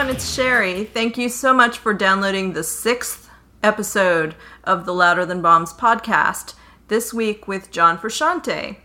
everyone, it's Sherry. Thank you so much for downloading the 6th episode of the Louder Than Bombs podcast, this week with John Frusciante.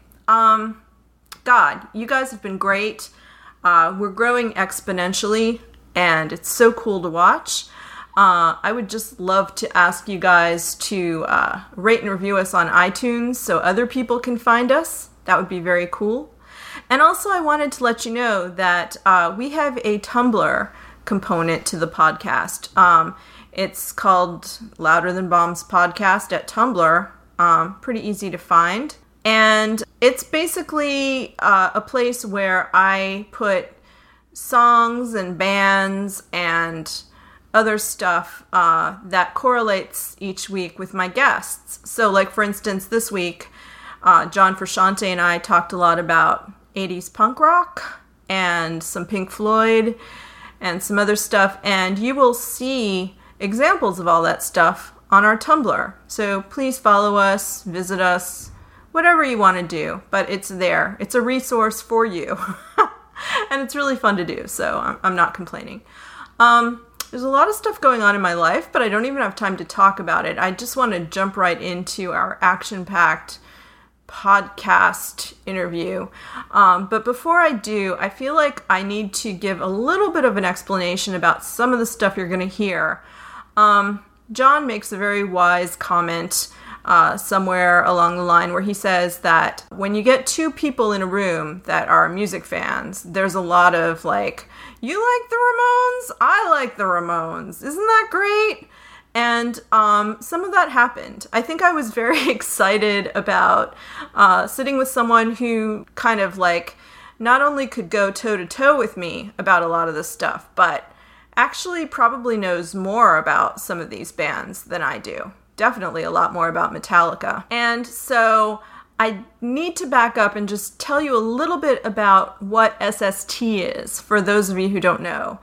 God, you guys have been great. We're growing exponentially, and it's so cool to watch. I would just love to ask you guys to rate and review us on iTunes so other people can find us. That would be very cool. And also, I wanted to let you know that we have a Tumblr component to the podcast. It's called Louder Than Bombs Podcast at Tumblr. Pretty easy to find. And it's basically a place where I put songs and bands and other stuff that correlates each week with my guests. So, like, for instance, this week, John Frusciante and I talked a lot about 80s punk rock and some Pink Floyd and some other stuff, and you will see examples of all that stuff on our Tumblr. So please follow us, visit us, whatever you want to do, but it's there. It's a resource for you. And it's really fun to do, so I'm not complaining. There's a lot of stuff going on in my life, but I don't even have time to talk about it. I just want to jump right into our action-packed podcast interview. But before I do, I feel like I need to give a little bit of an explanation about some of the stuff you're going to hear. John makes a very wise comment somewhere along the line where he says that when you get two people in a room that are music fans, there's a lot of like, you like the Ramones? I like the Ramones. Isn't that great? And some of that happened. I think I was very excited about sitting with someone who kind of like not only could go toe-to-toe with me about a lot of this stuff, but actually probably knows more about some of these bands than I do. Definitely a lot more about Metallica. And so I need to back up and just tell you a little bit about what SST is, for those of you who don't know.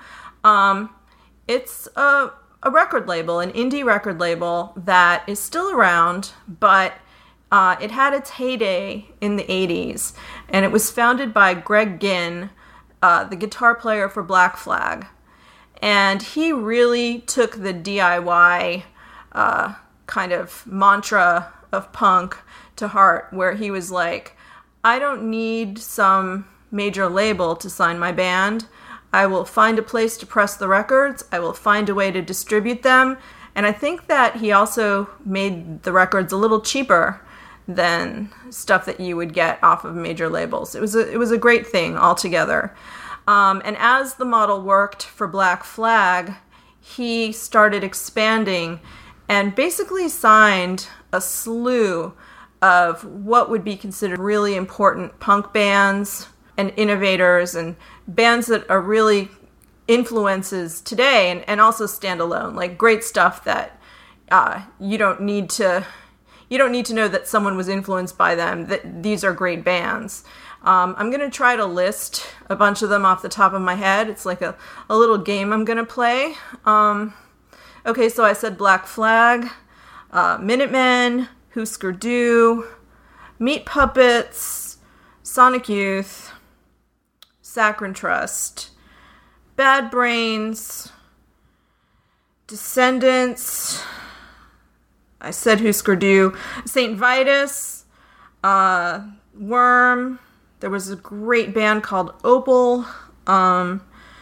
It's a record label, an indie record label that is still around, but it had its heyday in the 80s, and it was founded by Greg Ginn, the guitar player for Black Flag. And he really took the DIY kind of mantra of punk to heart, where he was like, I don't need some major label to sign my band. I will find a place to press the records. I will find a way to distribute them. And I think that he also made the records a little cheaper than stuff that you would get off of major labels. It was a great thing altogether. And as the model worked for Black Flag, he started expanding and basically signed a slew of what would be considered really important punk bands and innovators and bands that are really influences today and also stand alone, like great stuff that you don't need to know that someone was influenced by them, that these are great bands. I'm going to try to list a bunch of them off the top of my head. It's like a little game I'm going to play. Okay, so I said Black Flag, Minutemen, Husker Du, Meat Puppets, Sonic Youth, Saccharine Trust, Bad Brains, Descendants, I said Husker Du, St. Vitus, Worm, there was a great band called Opal, Gone,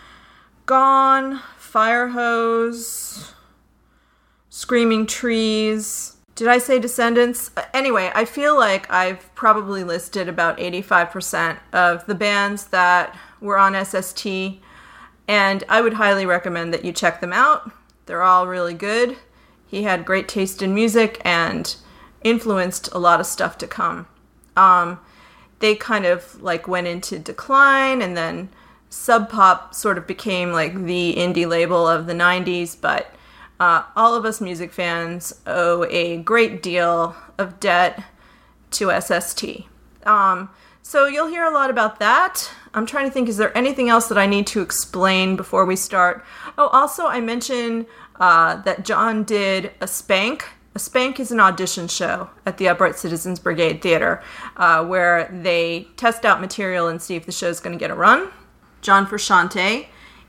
Firehose, Screaming Trees. Did I say Descendants? Anyway, I feel like I've probably listed about 85% of the bands that were on SST, and I would highly recommend that you check them out. They're all really good. He had great taste in music and influenced a lot of stuff to come. They kind of like went into decline, and then Sub Pop sort of became like the indie label of the 90s, but all of us music fans owe a great deal of debt to SST. So you'll hear a lot about that. I'm trying to think, is there anything else that I need to explain before we start? Oh, also I mentioned that John did a Spank. A Spank is an audition show at the Upright Citizens Brigade Theater where they test out material and see if the show's going to get a run. John Frusciante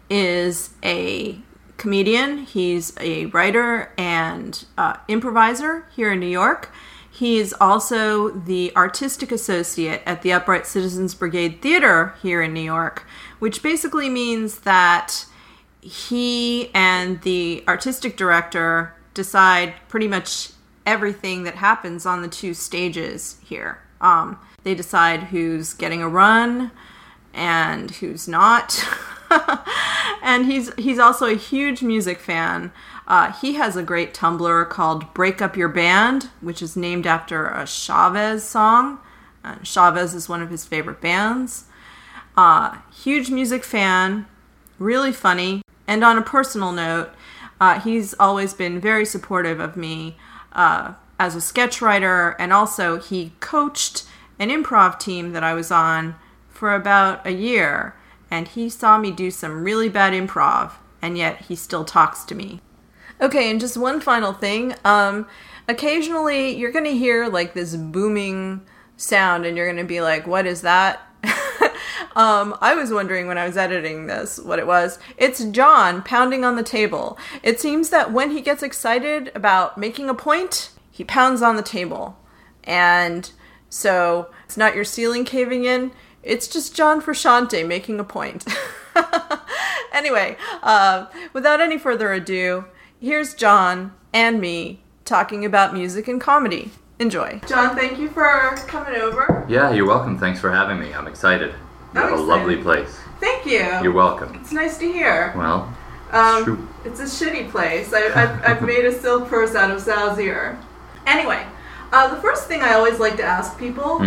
is a comedian. He's a writer and improviser here in New York. He is also the artistic associate at the Upright Citizens Brigade Theater here in New York, which basically means that he and the artistic director decide pretty much everything that happens on the two stages here. They decide who's getting a run and who's not. And he's also a huge music fan. He has a great Tumblr called Break Up Your Band, which is named after a Chavez song. Chavez is one of his favorite bands. Huge music fan, really funny. And on a personal note, he's always been very supportive of me as a sketch writer, and also he coached an improv team that I was on for about a year, and he saw me do some really bad improv, and yet he still talks to me. Okay, and just one final thing. Occasionally you're going to hear like this booming sound and you're going to be like, what is that? I was wondering when I was editing this what it was. It's John pounding on the table. It seems that when he gets excited about making a point, he pounds on the table. And so it's not your ceiling caving in. It's just John Frusciante making a point. Anyway, without any further ado, here's John and me talking about music and comedy. Enjoy. John, thank you for coming over. Yeah, you're welcome. Thanks for having me. I'm excited. You have a lovely place. Thank you. You're welcome. It's nice to hear. Well, it's true. It's a shitty place. I've made a silk purse out of sow's ear. Anyway, the first thing I always like to ask people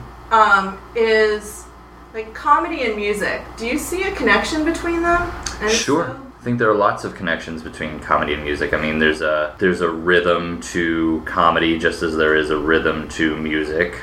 is, like, comedy and music. Do you see a connection between them? And sure. So? I think there are lots of connections between comedy and music. I mean, there's a rhythm to comedy just as there is a rhythm to music.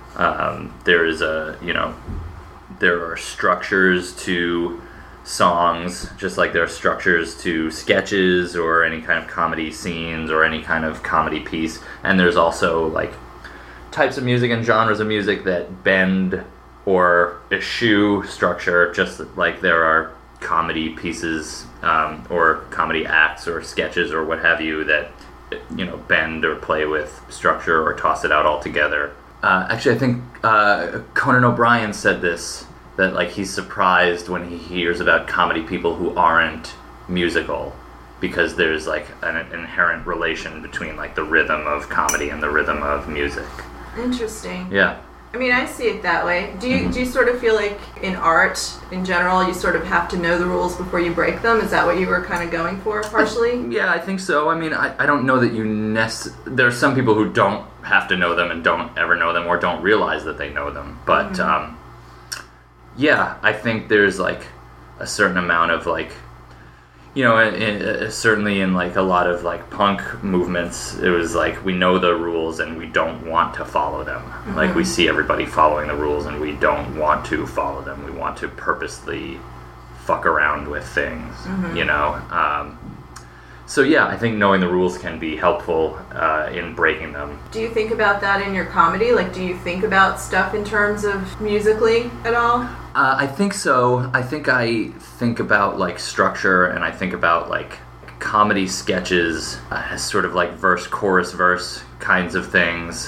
There are structures to songs, just like there are structures to sketches or any kind of comedy scenes or any kind of comedy piece. And there's also like types of music and genres of music that bend or eschew structure, just like there are comedy pieces or comedy acts or sketches or what have you that, you know, bend or play with structure or toss it out altogether. Actually, I think Conan O'Brien said this, that like he's surprised when he hears about comedy people who aren't musical, because there's like an inherent relation between like the rhythm of comedy and the rhythm of music. Interesting. Yeah. I mean, I see it that way. Do you sort of feel like in art, in general, you sort of have to know the rules before you break them? Is that what you were kind of going for, partially? Yeah, I think so. I mean, I don't know that there are some people who don't have to know them and don't ever know them or don't realize that they know them. But, yeah, I think there's, like, a certain amount of, like, you know, certainly in, like, a lot of, like, punk movements, it was like, we know the rules and we don't want to follow them. Mm-hmm. Like, we see everybody following the rules and we don't want to follow them. We want to purposely fuck around with things, you know? So, yeah, I think knowing the rules can be helpful in breaking them. Do you think about that in your comedy? Like, do you think about stuff in terms of musically at all? I think so. I think about, like, structure, and I think about, like, comedy sketches as sort of, like, verse, chorus, verse kinds of things.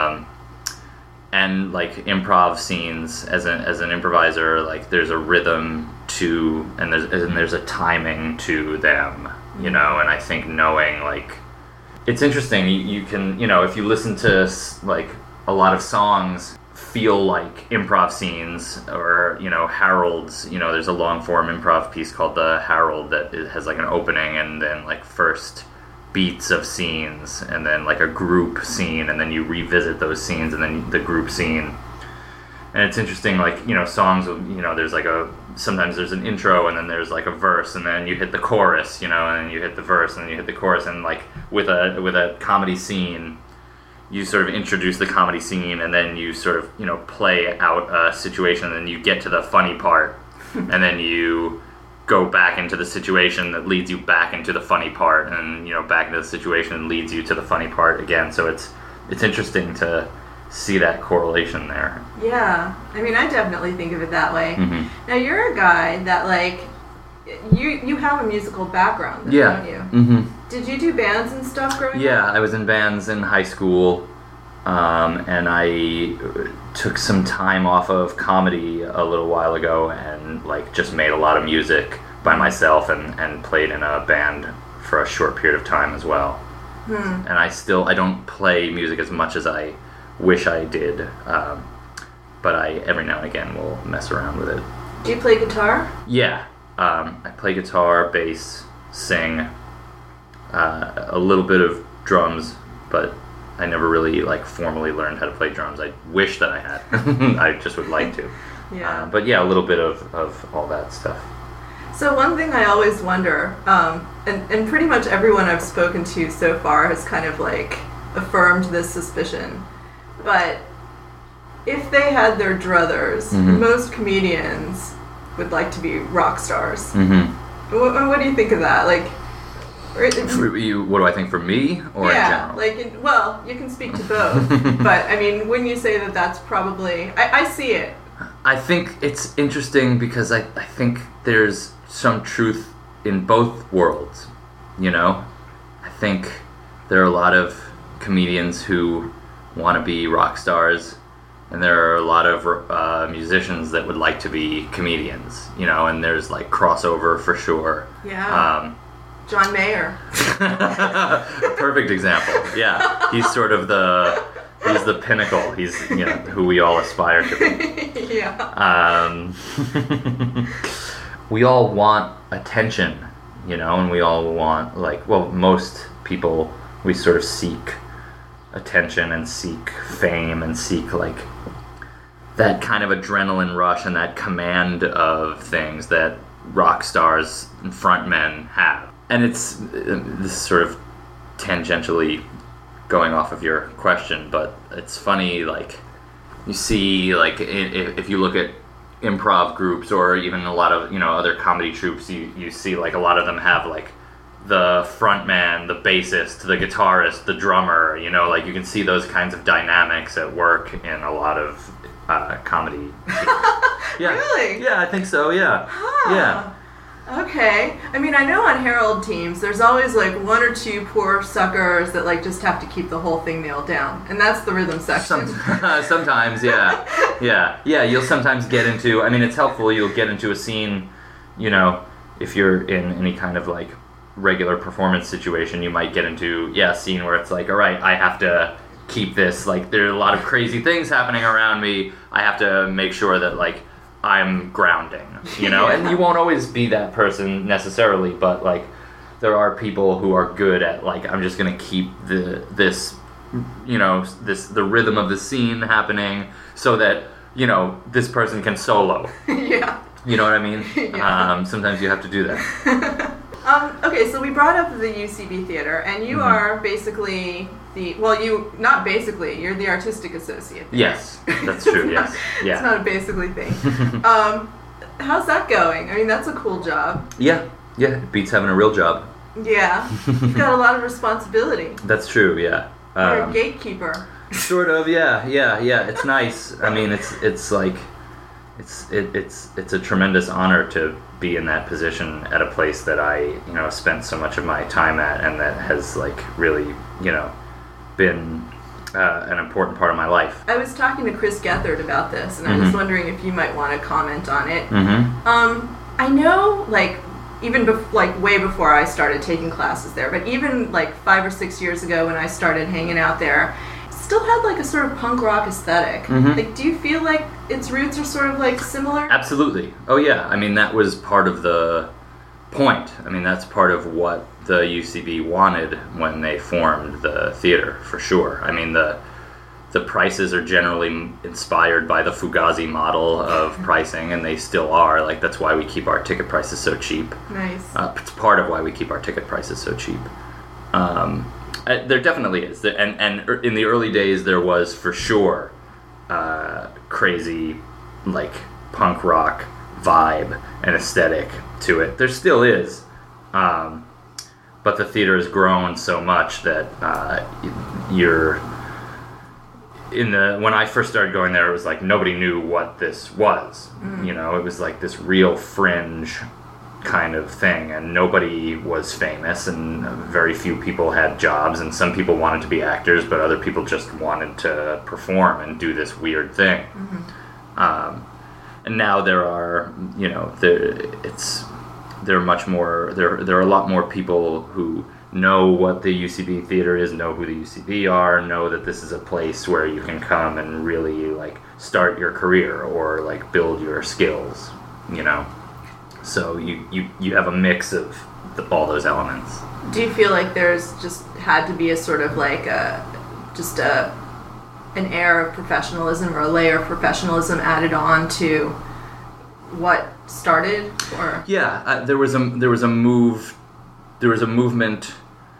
And, like, improv scenes as an improviser, like, there's a rhythm to, and there's a timing to them, you know? And I think knowing, like, it's interesting. You can, you know, if you listen to, like, a lot of songs feel like improv scenes, or, you know, Harold's, you know, there's a long form improv piece called the Harold that has like an opening and then like first beats of scenes and then like a group scene, and then you revisit those scenes and then the group scene. And it's interesting, like, you know, songs, you know, there's like sometimes there's an intro and then there's like a verse and then you hit the chorus, you know, and then you hit the verse and then you hit the chorus, and like with a comedy scene, you sort of introduce the comedy scene and then you sort of, you know, play out a situation, and then you get to the funny part and then you go back into the situation that leads you back into the funny part, and, you know, back into the situation leads you to the funny part again. So it's interesting to see that correlation there. Yeah. I mean, I definitely think of it that way. Mm-hmm. Now, you're a guy that, like, you have a musical background, don't you? Mm-hmm. Did you do bands and stuff growing up? Yeah, I was in bands in high school, and I took some time off of comedy a little while ago and like just made a lot of music by myself and played in a band for a short period of time as well. And I don't play music as much as I wish I did, but I every now and again will mess around with it. Do you play guitar? Yeah, I play guitar, bass, sing, a little bit of drums, but I never really like formally learned how to play drums. I wish that I had. I just would like to. Yeah. But yeah, a little bit of all that stuff. So one thing I always wonder, and pretty much everyone I've spoken to so far has kind of like affirmed this suspicion, but if they had their druthers, most comedians would like to be rock stars. What do you think of that? Like, For you, what do I think for me or in general? like, well, you can speak to both, but I mean, wouldn't you say that that's probably, I see it. I think it's interesting because I think there's some truth in both worlds, you know? I think there are a lot of comedians who want to be rock stars, and there are a lot of musicians that would like to be comedians, you know, and there's like crossover for sure. Yeah. John Mayer. Perfect example. Yeah. He's sort of he's the pinnacle. He's, you know, who we all aspire to be. Yeah. We all want attention, you know, and we all want, like, well, most people, we sort of seek attention and seek fame and seek, like, that kind of adrenaline rush and that command of things that rock stars and frontmen have. And it's this sort of tangentially going off of your question, but it's funny, like, you see, like, if you look at improv groups or even a lot of, you know, other comedy troupes, you see, like, a lot of them have, like, the frontman, the bassist, the guitarist, the drummer, you know, like, you can see those kinds of dynamics at work in a lot of comedy. Yeah. Really? Yeah, I think so, yeah. Huh. Yeah. Okay. I mean, I know on Herald teams, there's always, like, one or two poor suckers that, like, just have to keep the whole thing nailed down. And that's the rhythm section. Sometimes, yeah. Yeah, you'll sometimes get into, I mean, it's helpful, you'll get into a scene, you know, if you're in any kind of, like, regular performance situation, you might get into, a scene where it's like, all right, I have to keep this, like, there are a lot of crazy things happening around me, I have to make sure that, like, I'm grounding, you know, and you won't always be that person necessarily, but, like, there are people who are good at, like, I'm just gonna keep this, you know, the rhythm of the scene happening so that, you know, this person can solo. Yeah. You know what I mean? Yeah. Sometimes you have to do that. Okay, so we brought up the UCB Theater, and you are basically you're the artistic associate there. Yes, that's true, yes. Yeah. It's not a basically thing. How's that going? I mean, that's a cool job. Yeah, it beats having a real job. Yeah. You've got a lot of responsibility. That's true, yeah. You're a gatekeeper. Sort of, yeah. It's nice. I mean, it's like, it's a tremendous honor to be in that position at a place that I, you know, spent so much of my time at, and that has, like, really, you know, been an important part of my life. I was talking to Chris Gethard about this, and I was wondering if you might want to comment on it. I know, like, even way before I started taking classes there, but even like 5 or 6 years ago when I started hanging out there, still had like a sort of punk rock aesthetic. Like, do you feel like its roots are sort of like similar? Absolutely. Oh yeah. I mean, that was part of the point. I mean, that's part of what the UCB wanted when they formed the theater, for sure. I mean, the prices are generally inspired by the Fugazi model of pricing, and they still are. Like, that's why we keep our ticket prices so cheap. Nice. It's part of why we keep our ticket prices so cheap. There definitely is. And in the early days, there was, for sure, crazy, like, punk rock vibe and aesthetic to it. There still is. But the theater has grown so much that when I first started going there, it was like nobody knew what this was. You know, it was like this real fringe kind of thing, and nobody was famous, and very few people had jobs, and some people wanted to be actors, but other people just wanted to perform and do this weird thing. And now there are, you know, there are a lot more people who know what the UCB theater is, know who the UCB are, know that this is a place where you can come and really like start your career or like build your skills, you know. So you have a mix of all those elements. Do you feel like there's just had to be a sort of like an air of professionalism or a layer of professionalism added on to what started? Or there was a movement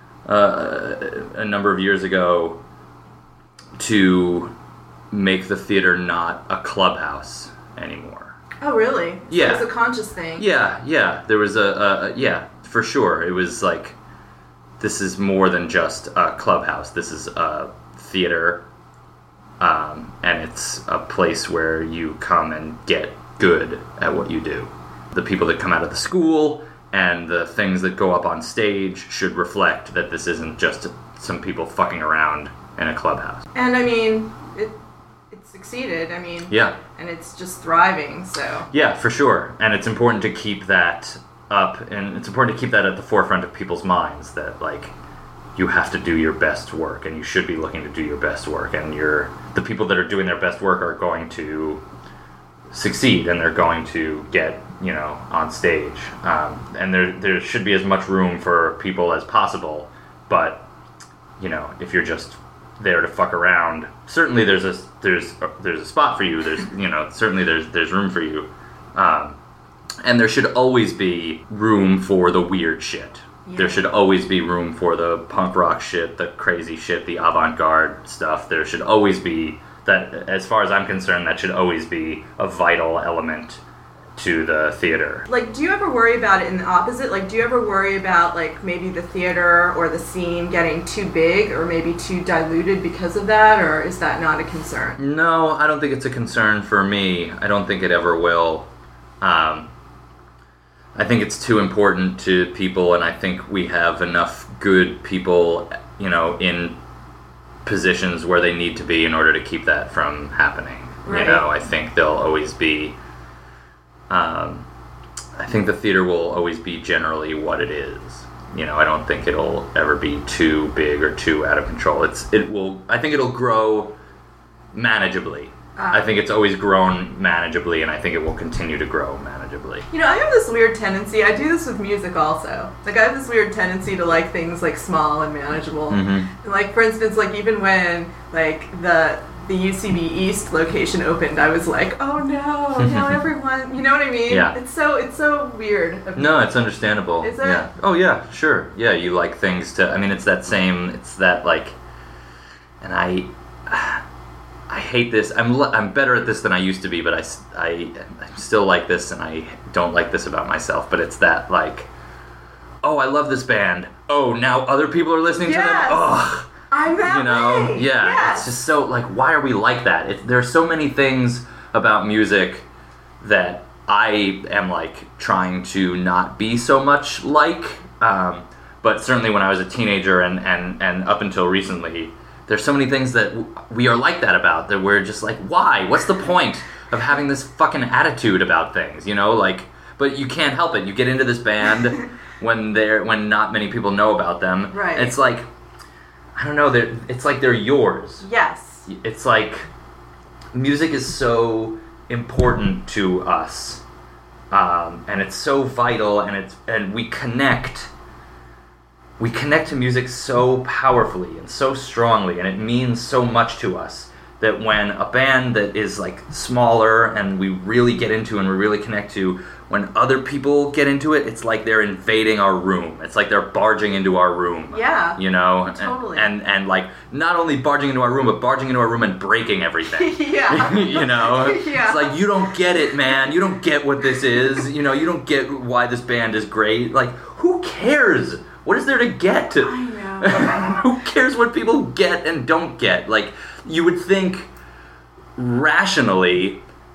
a number of years ago to make the theater not a clubhouse anymore. Oh, really? So yeah, it's a conscious thing. Yeah. There was for sure. It was like, this is more than just a clubhouse. This is a theater, and it's a place where you come and get good at what you do. The people that come out of the school and the things that go up on stage should reflect that this isn't just some people fucking around in a clubhouse. And I mean, it succeeded. I mean, yeah, and it's just thriving. So yeah, for sure. And it's important to keep that up, and it's important to keep that at the forefront of people's minds, that like, you have to do your best work, and you should be looking to do your best work, and the people that are doing their best work are going to succeed, and they're going to get, you know, on stage, and there should be as much room for people as possible. But, you know, if you're just there to fuck around, certainly there's a spot for you. There's, you know, certainly there's room for you, and there should always be room for the weird shit. Yeah. There should always be room for the punk rock shit, the crazy shit, the avant-garde stuff. There should always be that. As far as I'm concerned, that should always be a vital element to the theater. Like, do you ever worry about it in the opposite? Like, do you ever worry about, like, maybe the theater or the scene getting too big or maybe too diluted because of that, or is that not a concern? No, I don't think it's a concern for me. I don't think it ever will. I think it's too important to people, and I think we have enough good people, you know, in positions where they need to be in order to keep that from happening. Right. You know, I think there'll always be... I think the theater will always be generally what it is. You know, I don't think it'll ever be too big or too out of control. I think it'll grow manageably. I think it's always grown manageably, and I think it will continue to grow manageably. You know, I have this weird tendency, I do this with music also. Like, I have this weird tendency to like things like small and manageable. Mm-hmm. And like, for instance, like even when like the UCB East location opened, I was like, oh no, now everyone, you know what I mean? Yeah. It's so weird. No, it's understandable. Is it? Yeah. Oh yeah, sure. Yeah, you like things to, I mean, it's that like, and I hate this. I'm better at this than I used to be, but I still like this, and I don't like this about myself. But it's that like, oh, I love this band. Oh, now other people are listening to them. Ugh. I'm that you know, way. Yeah. Yes. It's just so like, why are we like that? There's so many things about music that I am like trying to not be so much like. But certainly when I was a teenager and up until recently, there's so many things that we are like that about, that we're just like, why? What's the point of having this fucking attitude about things, you know? Like, but you can't help it. You get into this band when not many people know about them. Right. It's like, I don't know, it's like they're yours. Yes. It's like, music is so important to us, and it's so vital, and we connect to music so powerfully and so strongly, and it means so much to us, that when a band that is like smaller and we really get into and we really connect to, when other people get into it, it's like they're invading our room. It's like they're barging into our room. Yeah. You know? Totally. And like, not only barging into our room, but barging into our room and breaking everything. Yeah. You know? Yeah. It's like, you don't get it, man. You don't get what this is. You know, you don't get why this band is great. Like, who cares? What is there to get? I know. Who cares what people get and don't get? Like, you would think rationally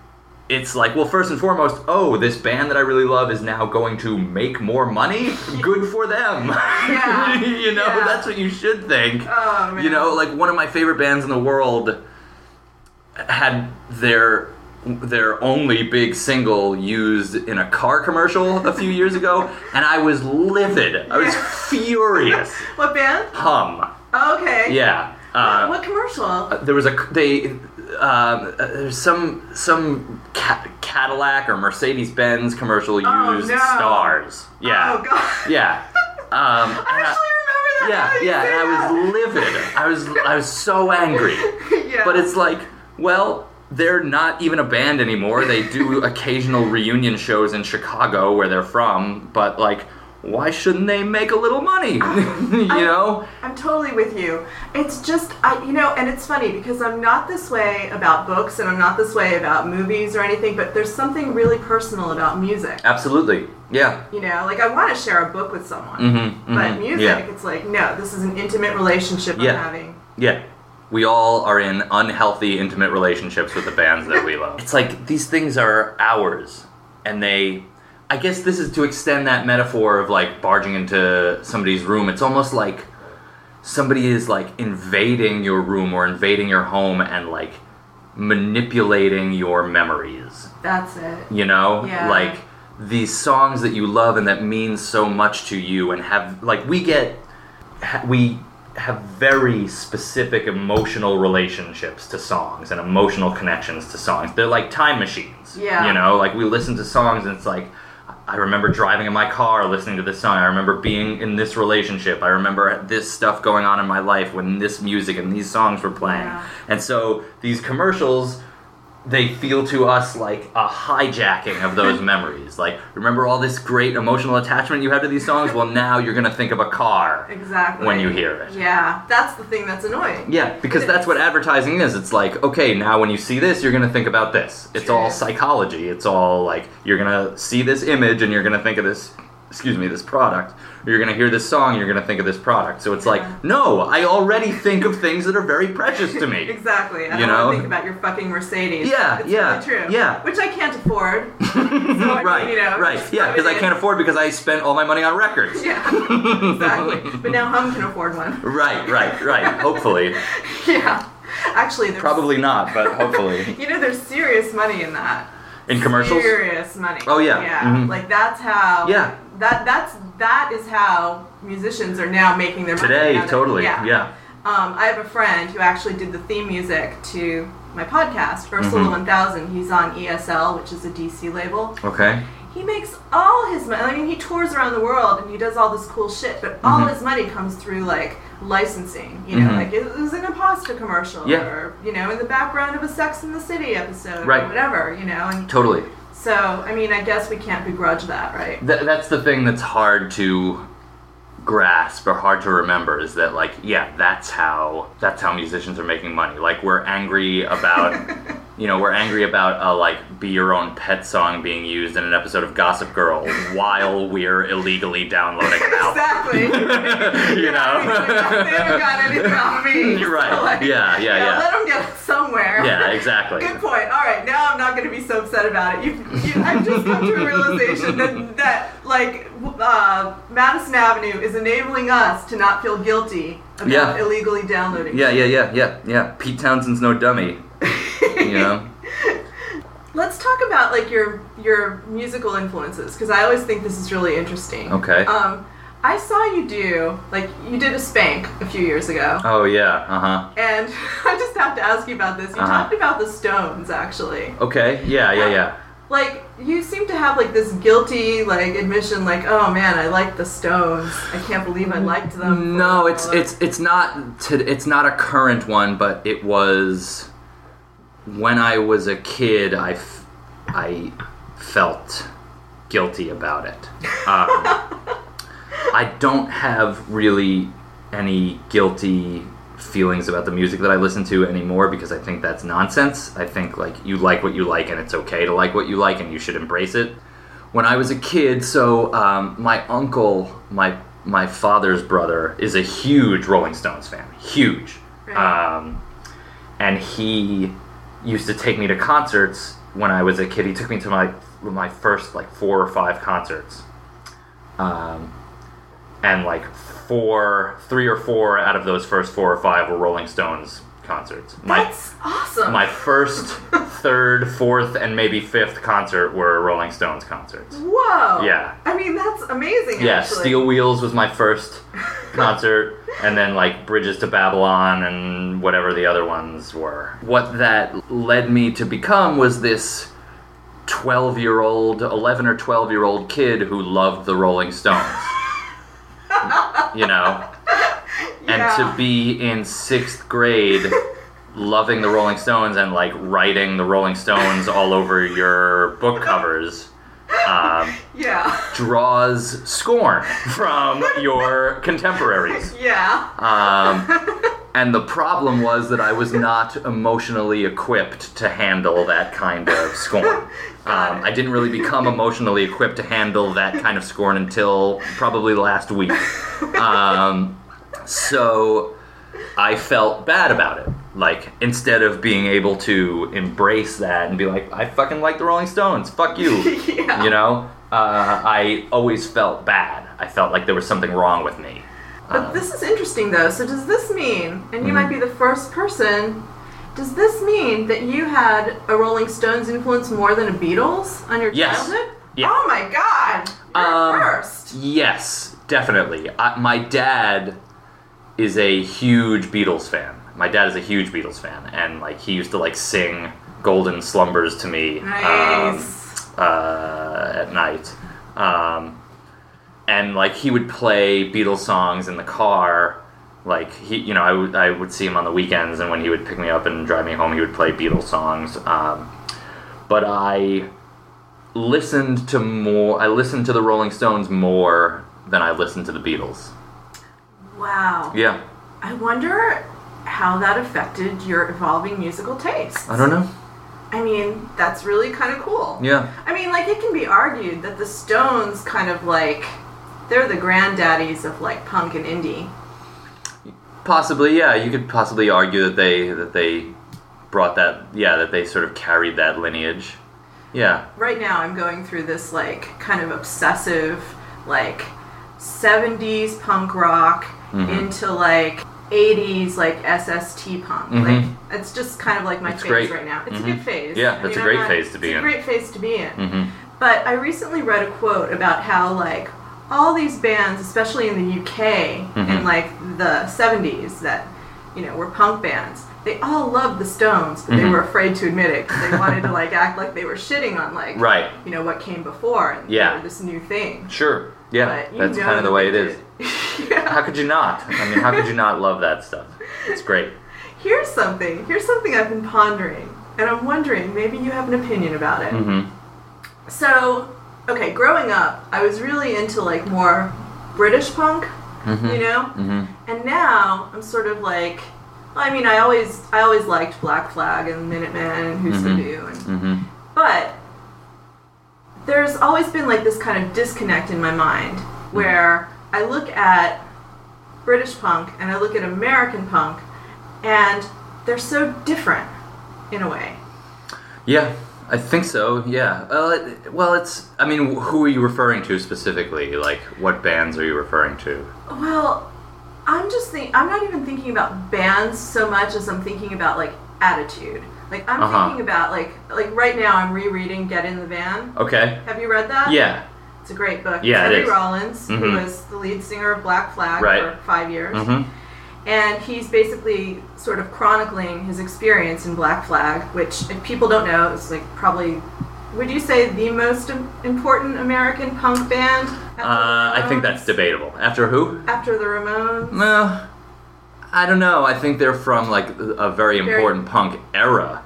it's like, well, first and foremost, this band that I really love is now going to make more money? Good for them. Yeah. You know, that's what you should think. Oh, man. You know, like, one of my favorite bands in the world had their only big single used in a car commercial a few years ago, and I was livid. I was furious. What band? Hum. Oh, okay. Yeah. What commercial? There was there's some Cadillac or Mercedes-Benz commercial used stars. Yeah. Oh, God. Yeah. I actually remember that. Yeah, and I was livid. I was so angry. Yeah. But it's like, well, they're not even a band anymore. They do occasional reunion shows in Chicago where they're from, but like, why shouldn't they make a little money? You know? I'm totally with you. It's just, and it's funny because I'm not this way about books and I'm not this way about movies or anything, but there's something really personal about music. Absolutely. Yeah. You know, like I want to share a book with someone, but music, it's like, no, this is an intimate relationship I'm having. Yeah. We all are in unhealthy, intimate relationships with the bands that we love. It's like, these things are ours, and I guess this is to extend that metaphor of like barging into somebody's room. It's almost like somebody is like invading your room or invading your home and like manipulating your memories. That's it. You know? Yeah. Like these songs that you love and that mean so much to you and have like we have very specific emotional relationships to songs and emotional connections to songs. They're like time machines. Yeah. You know, like we listen to songs and it's like, I remember driving in my car listening to this song. I remember being in this relationship. I remember this stuff going on in my life when this music and these songs were playing. Yeah. And so these commercials, they feel to us like a hijacking of those memories. Like, remember all this great emotional attachment you had to these songs? Well, now you're going to think of a car when you hear it. Yeah, that's the thing that's annoying. Yeah, because that's what advertising is. It's like, okay, now when you see this, you're going to think about this. It's all psychology. It's all like, you're going to see this image and you're going to think of this, this product. Or you're going to hear this song, you're going to think of this product. So it's like, no, I already think of things that are very precious to me. Exactly. I don't want to think about your fucking Mercedes. Yeah, it's yeah, really true. yeah. Which I can't afford. So right, yeah, because I can't afford because I spent all my money on records. Yeah, exactly. But now Hum can afford one. Right. Hopefully. Yeah. Actually, there's... Probably not, but hopefully. There's serious money in that. In commercials? Serious money. Oh, yeah. Yeah. Mm-hmm. Like, that's how... Yeah. That is how musicians are now making their money. Today, totally. Yeah. I have a friend who actually did the theme music to my podcast, Ursula 1000. He's on ESL, which is a DC label. Okay. He makes all his money. I mean, he tours around the world and he does all this cool shit, but all his money comes through, like, licensing. Like it was in a pasta commercial or, in the background of a Sex and the City episode or whatever, And totally. so, I mean, I guess we can't begrudge that, right? That's the thing that's hard to grasp or hard to remember is that, like, that's how musicians are making money. Like, we're angry about a like Be Your Own Pet song being used in an episode of Gossip Girl while we're illegally downloading an album. Exactly. They haven't got anything off me. Right. So, like, Yeah. Let them get it somewhere. Yeah, exactly. Good point. All right, now I'm not going to be so upset about it. I've just come to a realization that Madison Avenue is enabling us to not feel guilty about illegally downloading. Yeah. Pete Townsend's no dummy. Let's talk about like your musical influences because I always think this is really interesting. Okay. I saw you did a spank a few years ago. Oh yeah. And I just have to ask you about this. You talked about the Stones actually. Okay. Yeah. Like you seem to have like this guilty like admission like, oh man, I like the Stones. I can't believe I liked them. No, it's not a current one, but it was. When I was a kid, I felt guilty about it. I don't have really any guilty feelings about the music that I listen to anymore because I think that's nonsense. I think like you like what you like and it's okay to like what you like and you should embrace it. When I was a kid, my uncle, my father's brother, is a huge Rolling Stones fan. Huge. Right. And he used to take me to concerts when I was a kid, he took me to my first like 4 or 5 concerts, and like 3 or 4 out of those first 4 or 5 were Rolling Stones concerts. That's awesome. My first, 3rd, 4th, and maybe 5th concert were Rolling Stones concerts. Whoa. Yeah. I mean, that's amazing. Yeah, actually. Steel Wheels was my first concert, and then like Bridges to Babylon and whatever the other ones were. What that led me to become was this 12-year-old, 11 or 12-year-old kid who loved the Rolling Stones. You know? And to be in 6th grade loving the Rolling Stones and like writing the Rolling Stones all over your book covers draws scorn from your contemporaries. And the problem was that I was not emotionally equipped to handle that kind of scorn. I didn't really become emotionally equipped to handle that kind of scorn until probably last week. So I felt bad about it. Like, instead of being able to embrace that and be like, I fucking like the Rolling Stones, fuck you. You know? I always felt bad. I felt like there was something wrong with me. But this is interesting, though. So does this mean, and you might be the first person, does this mean that you had a Rolling Stones influence more than a Beatles on your childhood? Yeah. Oh my god! You're first! Yes, definitely. My dad is a huge Beatles fan. My dad is a huge Beatles fan, and like he used to like sing "Golden Slumbers" to me at night, and like he would play Beatles songs in the car. Like I would see him on the weekends, and when he would pick me up and drive me home, he would play Beatles songs. But I listened to the Rolling Stones more than I listened to the Beatles. Wow. Yeah. I wonder how that affected your evolving musical tastes. I don't know. I mean, that's really kind of cool. Yeah. I mean, like, it can be argued that the Stones kind of, like, they're the granddaddies of, like, punk and indie. Possibly, yeah. You could possibly argue that they brought that, that they sort of carried that lineage. Yeah. Right now I'm going through this, like, kind of obsessive, like, 70s punk rock into, like, 80s, like, SST punk. Like, it's just kind of like my phase right now. It's a good phase. Yeah, that's a great phase to be in. It's a great phase to be in. But I recently read a quote about how, like, all these bands, especially in the UK in, like, the 70s that, you know, were punk bands, they all loved the Stones, but they were afraid to admit it because they wanted to, like, act like they were shitting on, like, you know, what came before and they were this new thing. Sure. Yeah, that's kind of the way it is. How could you not? I mean, how could you not love that stuff? It's great. Here's something I've been pondering, and I'm wondering, maybe you have an opinion about it. So, okay, growing up, I was really into, like, more British punk, you know? And now, I'm sort of like, I mean, I always liked Black Flag and Minutemen and Who's the Do, but there's always been, like, this kind of disconnect in my mind where I look at British punk and I look at American punk and they're so different in a way. Yeah, I think so, yeah. Well, it's, I mean, who are you referring to specifically? Like, what bands are you referring to? Well, I'm not even thinking about bands so much as I'm thinking about, like, attitude. Like, I'm thinking about, like right now I'm rereading Get in the Van. Okay. Have you read that? Yeah. It's a great book. Yeah, Terry it is. Rollins, who was the lead singer of Black Flag for 5 years. And he's basically sort of chronicling his experience in Black Flag, which, if people don't know, is, like, probably, would you say, the most important American punk band? I think that's debatable. After who? After the Ramones? No. I don't know. I think they're from, like, a very important punk era.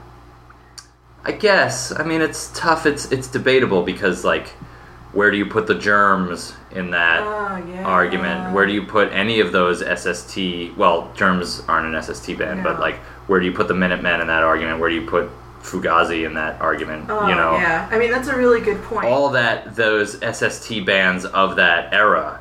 I guess. I mean, it's tough. It's debatable because, like, where do you put the Germs in that argument? Where do you put any of those SST... Well, Germs aren't an SST band, but, like, where do you put the Minutemen in that argument? Where do you put Fugazi in that argument? Oh, you know? yeah. I mean, that's a really good point. All those SST bands of that era...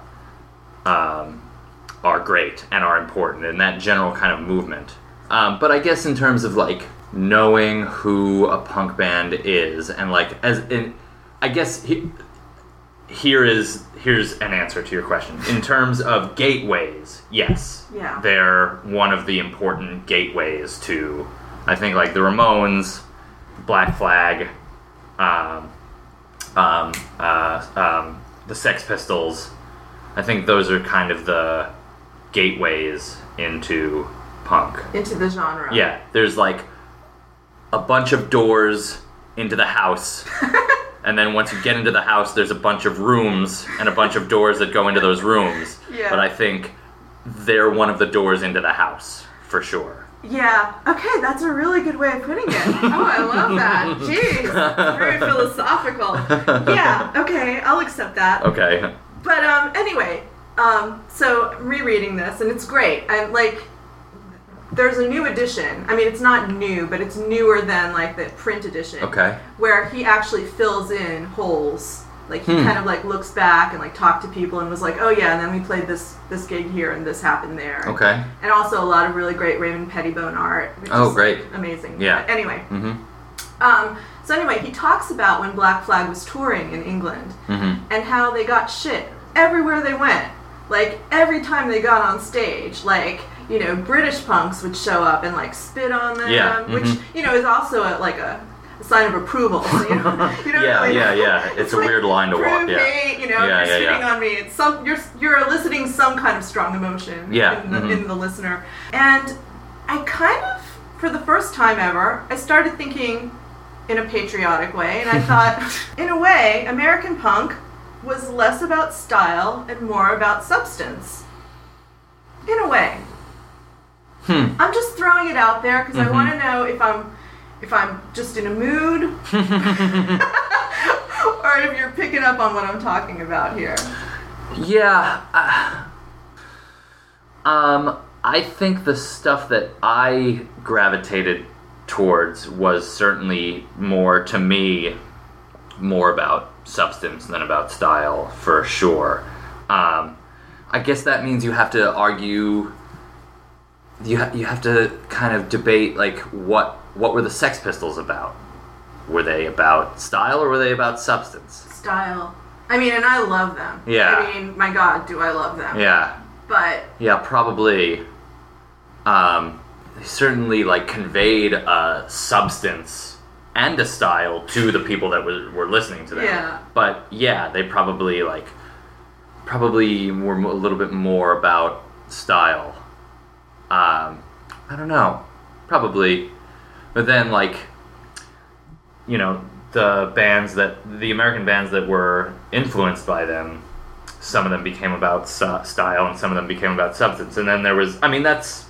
are great and are important in that general kind of movement. But I guess in terms of, like, knowing who a punk band is, and like I guess here's an answer to your question. In terms of gateways, yes, they're one of the important gateways to, I think, like the Ramones, Black Flag, the Sex Pistols. I think those are kind of the gateways into punk. Into the genre. Yeah, there's like a bunch of doors into the house. And then once you get into the house, there's a bunch of rooms and a bunch of doors that go into those rooms. Yeah. But I think they're one of the doors into the house, for sure. Yeah. Okay, that's a really good way of putting it. Oh, I love that. Jeez. Very philosophical. Yeah, okay, I'll accept that. Okay. But anyway, so I'm rereading this, and it's great. And like, there's a new edition. I mean, it's not new, but it's newer than like the print edition. Okay. Where he actually fills in holes. Like he kind of like looks back and like talked to people and was like, oh yeah, and then we played this gig here and this happened there. Okay. And also a lot of really great Raymond Pettibone art. Which is great. Amazing. Yeah. But anyway. So anyway, he talks about when Black Flag was touring in England and how they got shit everywhere they went. Like every time they got on stage, like, you know, British punks would show up and like spit on them, which, you know, is also a sign of approval. So, you know, It's a weird line to walk. Yeah. Hate, you know, if you're spitting on me, it's you're eliciting some kind of strong emotion in the listener. And I kind of, for the first time ever, I started thinking in a patriotic way, and I thought, in a way, American punk was less about style and more about substance. In a way. I'm just throwing it out there because I want to know if I'm just in a mood or if you're picking up on what I'm talking about here. Yeah. I think the stuff that I gravitated towards was certainly more about substance than about style, for sure. I guess that means you have to argue. You have to kind of debate, like, what were the Sex Pistols about? Were they about style or were they about substance? Style. I mean, and I love them. Yeah. I mean, my God, do I love them. Yeah. But... yeah, probably... they certainly, like, conveyed a substance and a style to the people that were listening to them. Yeah. But, yeah, they probably were a little bit more about style. I don't know. Probably. But then, like, you know, the American bands that were influenced by them, some of them became about style and some of them became about substance. And then there was, I mean, that's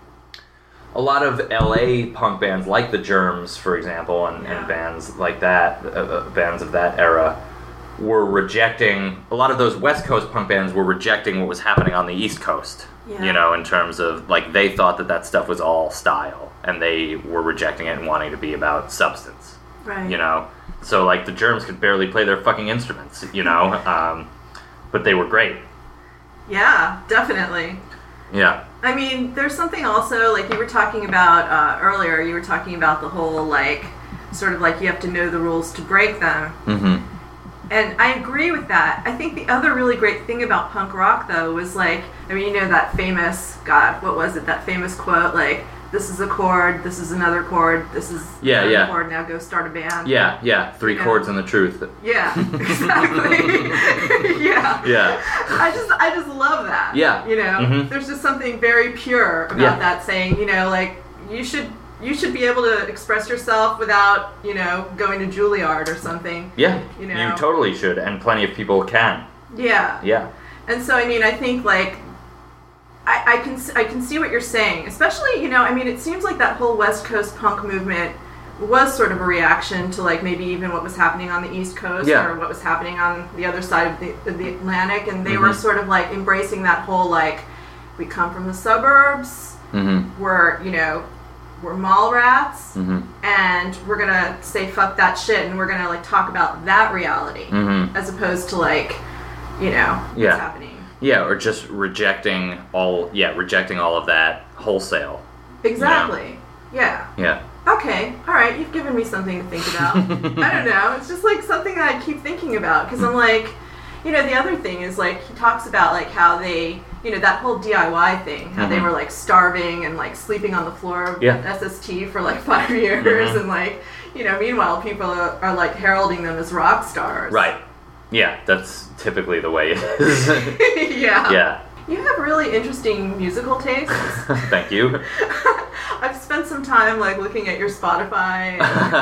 a lot of LA punk bands like the Germs, for example, and bands like that, bands of that era, were rejecting, a lot of those West Coast punk bands were rejecting what was happening on the East Coast. Yeah. You know, in terms of, like, they thought that stuff was all style, and they were rejecting it and wanting to be about substance. Right. You know? So, like, the Germs could barely play their fucking instruments, you know? But they were great. Yeah, definitely. Yeah. I mean, there's something also, like you were talking about earlier, you were talking about the whole, like, sort of like you have to know the rules to break them. Mm-hmm. And I agree with that. I think the other really great thing about punk rock, though, was like, I mean, you know that famous, God, what was it? That famous quote, like, this is a chord, this is another chord, this is another chord, now go start a band. Yeah. Three chords and the truth. Yeah, exactly. Yeah. I just love that. Yeah. You know, there's just something very pure about that saying, you know, like, you should be able to express yourself without, you know, going to Juilliard or something. Yeah, you know? You totally should, and plenty of people can. Yeah. Yeah. And so, I mean, I think, like, I can see what you're saying. Especially, you know, I mean, it seems like that whole West Coast punk movement was sort of a reaction to, like, maybe even what was happening on the East Coast or what was happening on the other side of the Atlantic. And they were sort of, like, embracing that whole, like, we come from the suburbs, we're, you know, we're mall rats, and we're gonna say fuck that shit, and we're gonna, like, talk about that reality, as opposed to, like, you know, what's happening. Yeah, or just rejecting all of that wholesale. Exactly. You know? Yeah. Okay, all right, you've given me something to think about. I don't know, it's just like something that I keep thinking about, because I'm like, you know, the other thing is like, he talks about like how they, you know, that whole DIY thing, how they were like starving and like sleeping on the floor of SST for like 5 years, and like, you know, meanwhile people are like heralding them as rock stars. Right. Yeah, that's typically the way it is. Yeah. Yeah. You have really interesting musical tastes. Thank you. I've spent some time like looking at your Spotify.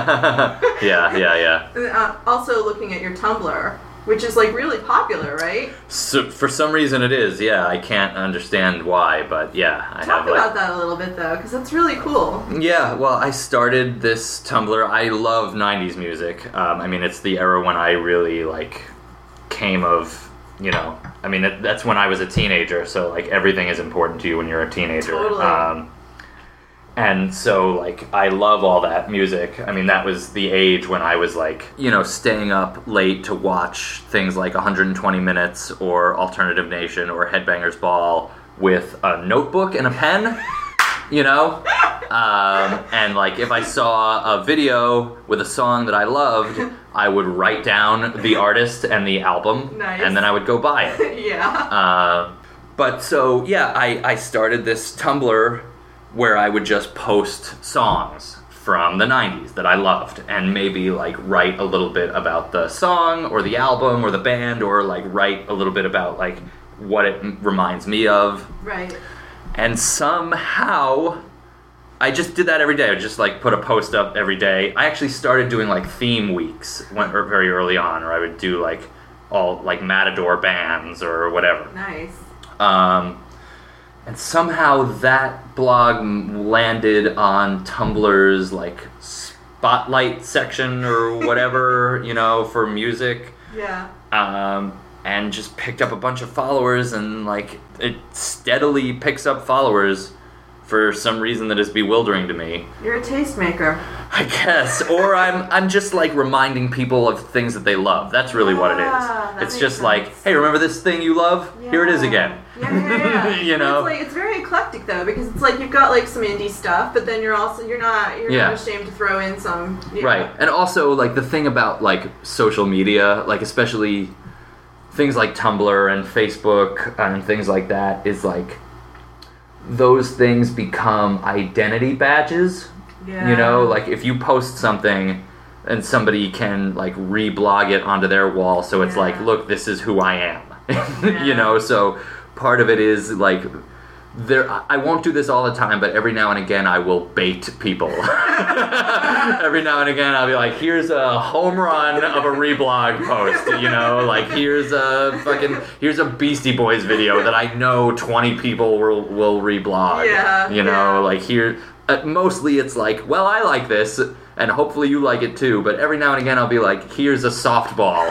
Yeah. And, also looking at your Tumblr, which is like really popular, right? So for some reason it is. Yeah, I can't understand why, but yeah, I Talk have about that a little bit though, because that's really cool. Yeah, well, I started this Tumblr. I love 90s music. I mean, it's the era when I really like came of. You know, I mean, that's when I was a teenager, so, like, everything is important to you when you're a teenager. Totally. And so, like, I love all that music. I mean, that was the age when I was, like, you know, staying up late to watch things like 120 Minutes or Alternative Nation or Headbangers Ball with a notebook and a pen, you know? And, like, if I saw a video with a song that I loved, I would write down the artist and the album, and then I would go buy it. Yeah. But so, yeah, I started this Tumblr where I would just post songs from the 90s that I loved, and maybe, like, write a little bit about the song, or the album, or the band, or, like, write a little bit about, like, what it reminds me of. Right. And somehow I just did that every day. I would just like put a post up every day. I actually started doing like theme weeks very early on, or I would do like all like Matador bands or whatever. Nice. And somehow that blog landed on Tumblr's like spotlight section or whatever, you know, for music. Yeah. And just picked up a bunch of followers, and like it steadily picks up followers for some reason that is bewildering to me. You're a tastemaker. I guess. Or I'm just like reminding people of things that they love. That's really what it is. It's just like, hey, remember this thing you love? Yeah. Here it is again. Yeah. You know? It's very eclectic though, because it's like you've got like some indie stuff, but then you're not ashamed to throw in some. Right. And also like the thing about like social media, like especially things like Tumblr and Facebook and things like that, is like those things become identity badges. Yeah. You know, like if you post something and somebody can like reblog it onto their wall, so it's like, look, this is who I am. You know, so part of it is like I won't do this all the time, but every now and again I will bait people. Every now and again I'll be like, here's a home run of a reblog post, you know, like here's a Beastie Boys video that I know 20 people will reblog. Yeah. You know, like here mostly it's like, well, I like this and hopefully you like it too, but every now and again I'll be like, here's a softball.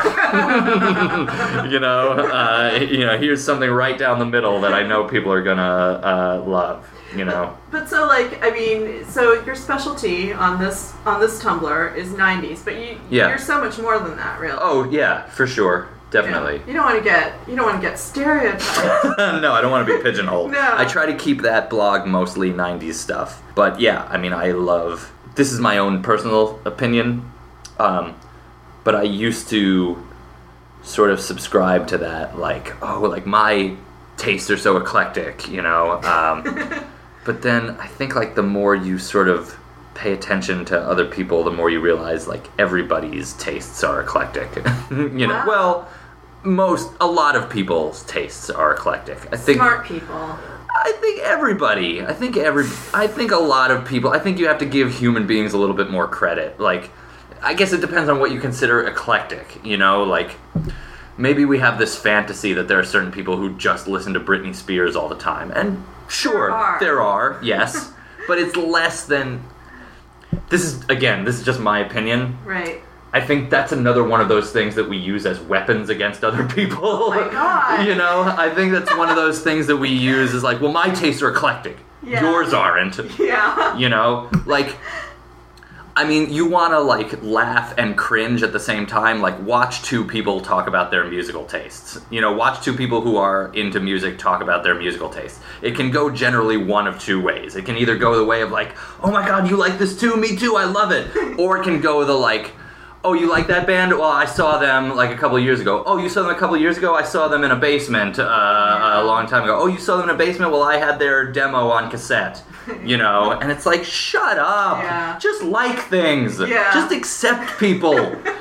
you know, here's something right down the middle that I know people are gonna love, you know. But so like, I mean, so your specialty on this Tumblr is 90s, but you're so much more than that, really. Oh yeah, for sure. Definitely. Yeah. You don't want to get stereotyped. No, I don't want to be pigeonholed. No. I try to keep that blog mostly 90s stuff. But yeah, I mean, I love... This is my own personal opinion. But I used to sort of subscribe to that, like, oh, like my tastes are so eclectic, you know? But then I think, like, the more you sort of pay attention to other people, the more you realize, like, everybody's tastes are eclectic. You know? Wow. Well, a lot of people's tastes are eclectic. I think Smart people. I think everybody. I think a lot of people. I think you have to give human beings a little bit more credit. Like, I guess it depends on what you consider eclectic, you know? Like, maybe we have this fantasy that there are certain people who just listen to Britney Spears all the time. And sure, there are, yes. But it's less than... This is just my opinion. Right. I think that's another one of those things that we use as weapons against other people. Oh my God. You know, I think that's one of those things that we use is like, well, my tastes are eclectic. Yeah. Yours aren't. Yeah. You know, like, I mean, you want to, like, laugh and cringe at the same time. Like, watch two people talk about their musical tastes. You know, watch two people who are into music talk about their musical tastes. It can go generally one of two ways. It can either go the way of, like, oh my god, you like this too? Me too, I love it. Or it can go the, like, oh, you like that band? Well, I saw them, like, a couple of years ago. Oh, you saw them a couple of years ago? I saw them in a basement a long time ago. Oh, you saw them in a basement? Well, I had their demo on cassette. You know, and it's like, shut up. Yeah. Just like things. Yeah. Just accept people.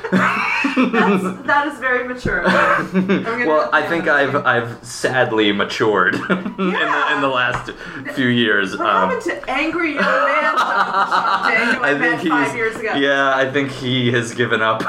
That is very mature. Well, I think I've sadly matured in the last few years. What happened to angry young man Jonathan Shante, who I met 5 years ago? Yeah, I think he has given up.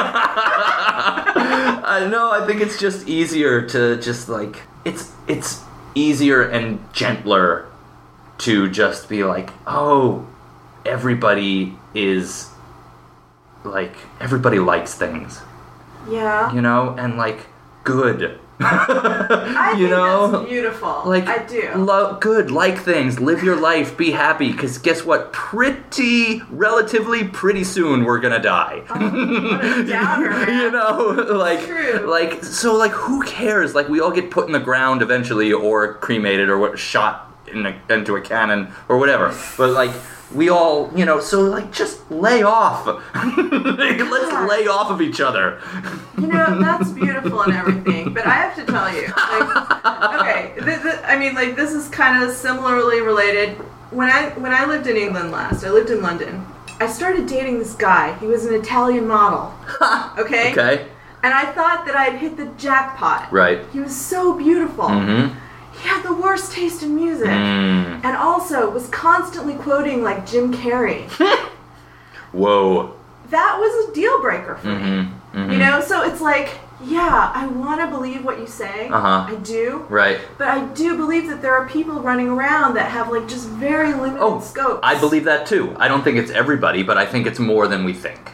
No, I think it's just easier to just, like, it's easier and gentler to just be like, oh, everybody is, like, everybody likes things. Yeah. You know? And, like, good. I think that's beautiful. Like, I do. Good, like things, live your life, be happy, because guess what? Relatively pretty soon, we're gonna die. Oh, what a downer, man. You know? Like, True. Like, so, like, who cares? Like, we all get put in the ground eventually, or cremated, or shot into a cannon or whatever, but like we all, you know, so like just lay off. Let's lay off of each other. You know, that's beautiful and everything, but I have to tell you, like, okay, I mean, like, this is kind of similarly related. When I lived in England last, I lived in London. I started dating this guy. He was an Italian model. Okay. Okay. And I thought that I'd hit the jackpot. Right. He was so beautiful. Mm-hmm. He had the worst taste in music. And also was constantly quoting, like, Jim Carrey. Whoa. That was a deal breaker for me. Mm-hmm. You know, so it's like, yeah, I want to believe what you say. Uh-huh. I do. Right. But I do believe that there are people running around that have, like, just very limited scopes. I believe that too. I don't think it's everybody, but I think it's more than we think.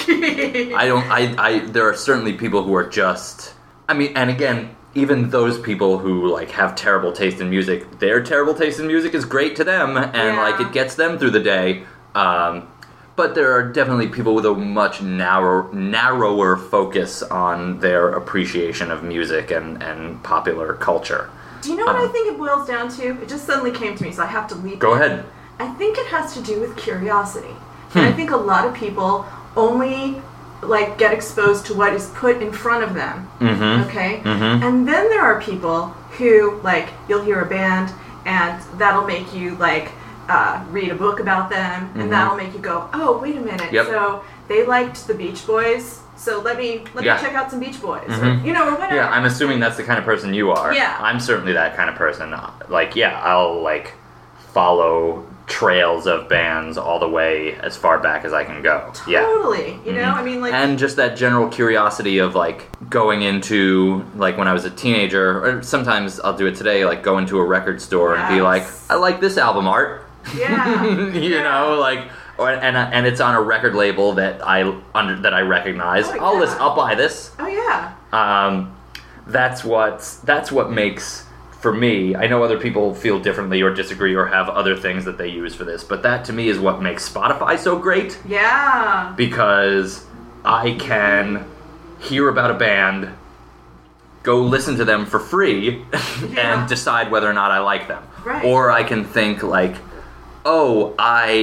There are certainly people who are just, I mean, and again, even those people who, like, have terrible taste in music, their terrible taste in music is great to them, and like, it gets them through the day. But there are definitely people with a much narrower focus on their appreciation of music and popular culture. Do you know what I think it boils down to? It just suddenly came to me, so I have to leap Go in. ahead. I think it has to do with curiosity. And I think a lot of people only, like, get exposed to what is put in front of them. Mm-hmm. Okay? Mm-hmm. And then there are people who, like, you'll hear a band, and that'll make you, like, read a book about them, and that'll make you go, oh, wait a minute. Yep. So they liked the Beach Boys, so let me check out some Beach Boys, or, you know, or whatever. Yeah, I'm assuming that's the kind of person you are. Yeah. I'm certainly that kind of person. Like, yeah, I'll, like, follow trails of bands all the way as far back as I can go. Totally. You know, I mean, like... And just that general curiosity of, like, going into, like, when I was a teenager, or sometimes I'll do it today, like, go into a record store and be like, I like this album art. Yeah. You know, like... And it's on a record label that I recognize. Oh, yeah. I'll buy this. Oh, yeah. That's what makes, for me, I know other people feel differently or disagree or have other things that they use for this, but that to me is what makes Spotify so great. Yeah. Because I can hear about a band, go listen to them for free, and decide whether or not I like them. Right. Or I can think like, oh,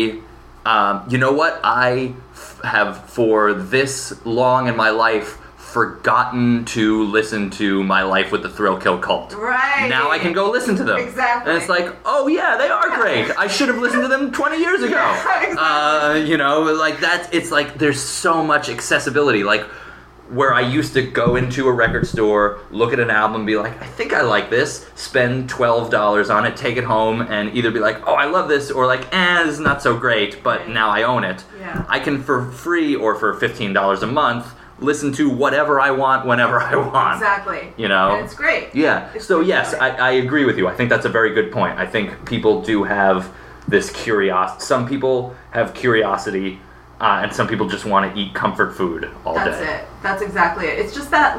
you know what? I have, for this long in my life, forgotten to listen to My Life with the Thrill Kill Cult. Right. Now I can go listen to them. Exactly. And it's like, oh yeah, they are great. I should have listened to them 20 years ago. Yeah, exactly. You know, like it's like there's so much accessibility. Like, where I used to go into a record store, look at an album, be like, I think I like this, spend $12 on it, take it home, and either be like, oh, I love this, or like, this is not so great, but now I own it. Yeah. I can, for free or for $15 a month, listen to whatever I want, whenever I want. Exactly. You know? And it's great. Yeah. So yes, I agree with you. I think that's a very good point. I think people do have this curiosity. Some people have curiosity, and some people just want to eat comfort food all day. That's it. That's exactly it. It's just that little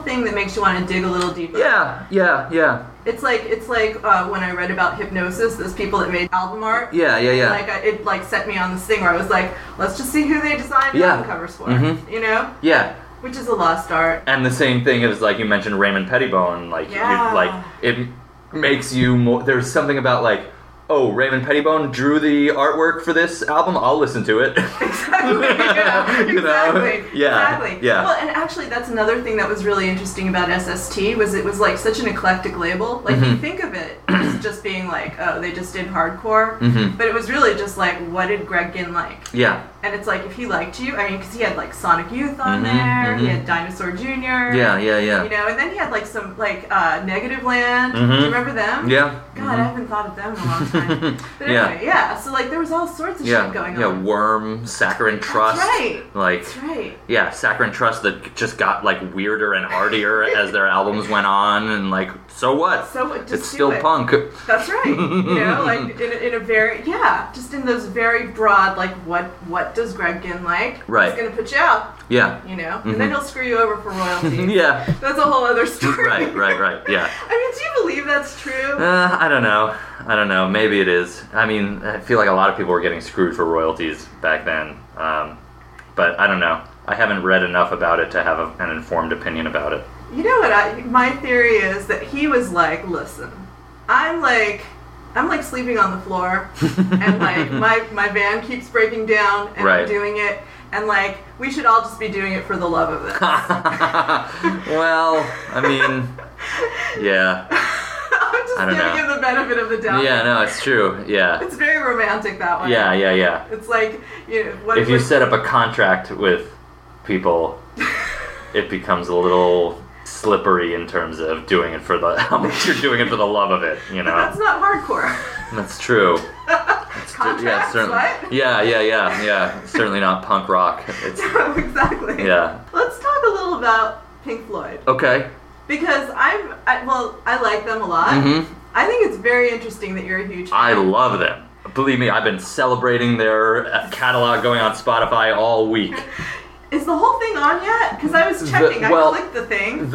thing that makes you want to dig a little deeper. Yeah. It's like when I read about Hypnosis, those people that made album art. Yeah. Like it like set me on this thing where I was like, let's just see who they designed album covers for. You know? Yeah. Which is a lost art. And the same thing is like you mentioned Raymond Pettibone. Like it makes you more. There's something about like, oh, Raymond Pettibone drew the artwork for this album. I'll listen to it. Exactly. Yeah. Exactly. Yeah. Well, and actually, that's another thing that was really interesting about SST was it was like such an eclectic label. Like you think of it as just being like, oh, they just did hardcore, but it was really just like, what did Greg Ginn like? Yeah. And it's like if he liked you, I mean, because he had like Sonic Youth on there, he had Dinosaur Jr. Yeah. You know, and then he had like some like Negative Land. Do you remember them? Yeah. God, I haven't thought of them in a long time. But anyway, so like there was all sorts of shit going on. Yeah, Worm, Saccharine Trust. That's right. Like, that's right. Yeah, Saccharine Trust that just got like weirder and artier as their albums went on, and like, so what? So what? It's still punk. That's right. You know, like in a very just in those very broad like what does Greg Ginn like? Right. He's gonna put you out. Yeah. You know, and then he'll screw you over for royalties. Yeah. That's a whole other story. Right. Yeah. I mean, do you believe that's true? I don't know. Maybe it is. I mean, I feel like a lot of people were getting screwed for royalties back then. But I don't know. I haven't read enough about it to have an informed opinion about it. You know what? My theory is that he was like, listen, I'm like sleeping on the floor, and like my band keeps breaking down, and I'm doing it, and like we should all just be doing it for the love of it. Well, I mean, yeah. I'm just giving him the benefit of the doubt. Yeah, no, it's true. Yeah. It's very romantic that way. Yeah. It's like, you know, if you set up a contract with people, it becomes a little slippery in terms of doing it for how much you're doing it for the love of it, you know. But that's not hardcore. That's true. Contracts, certainly. What? Yeah. Certainly not punk rock. Exactly. Yeah. Let's talk a little about Pink Floyd. Okay. Because I like them a lot. I think it's very interesting that you're a huge fan. I love them. Believe me, I've been celebrating their catalog going on Spotify all week. Is the whole thing on yet? Because I was checking. I clicked the thing.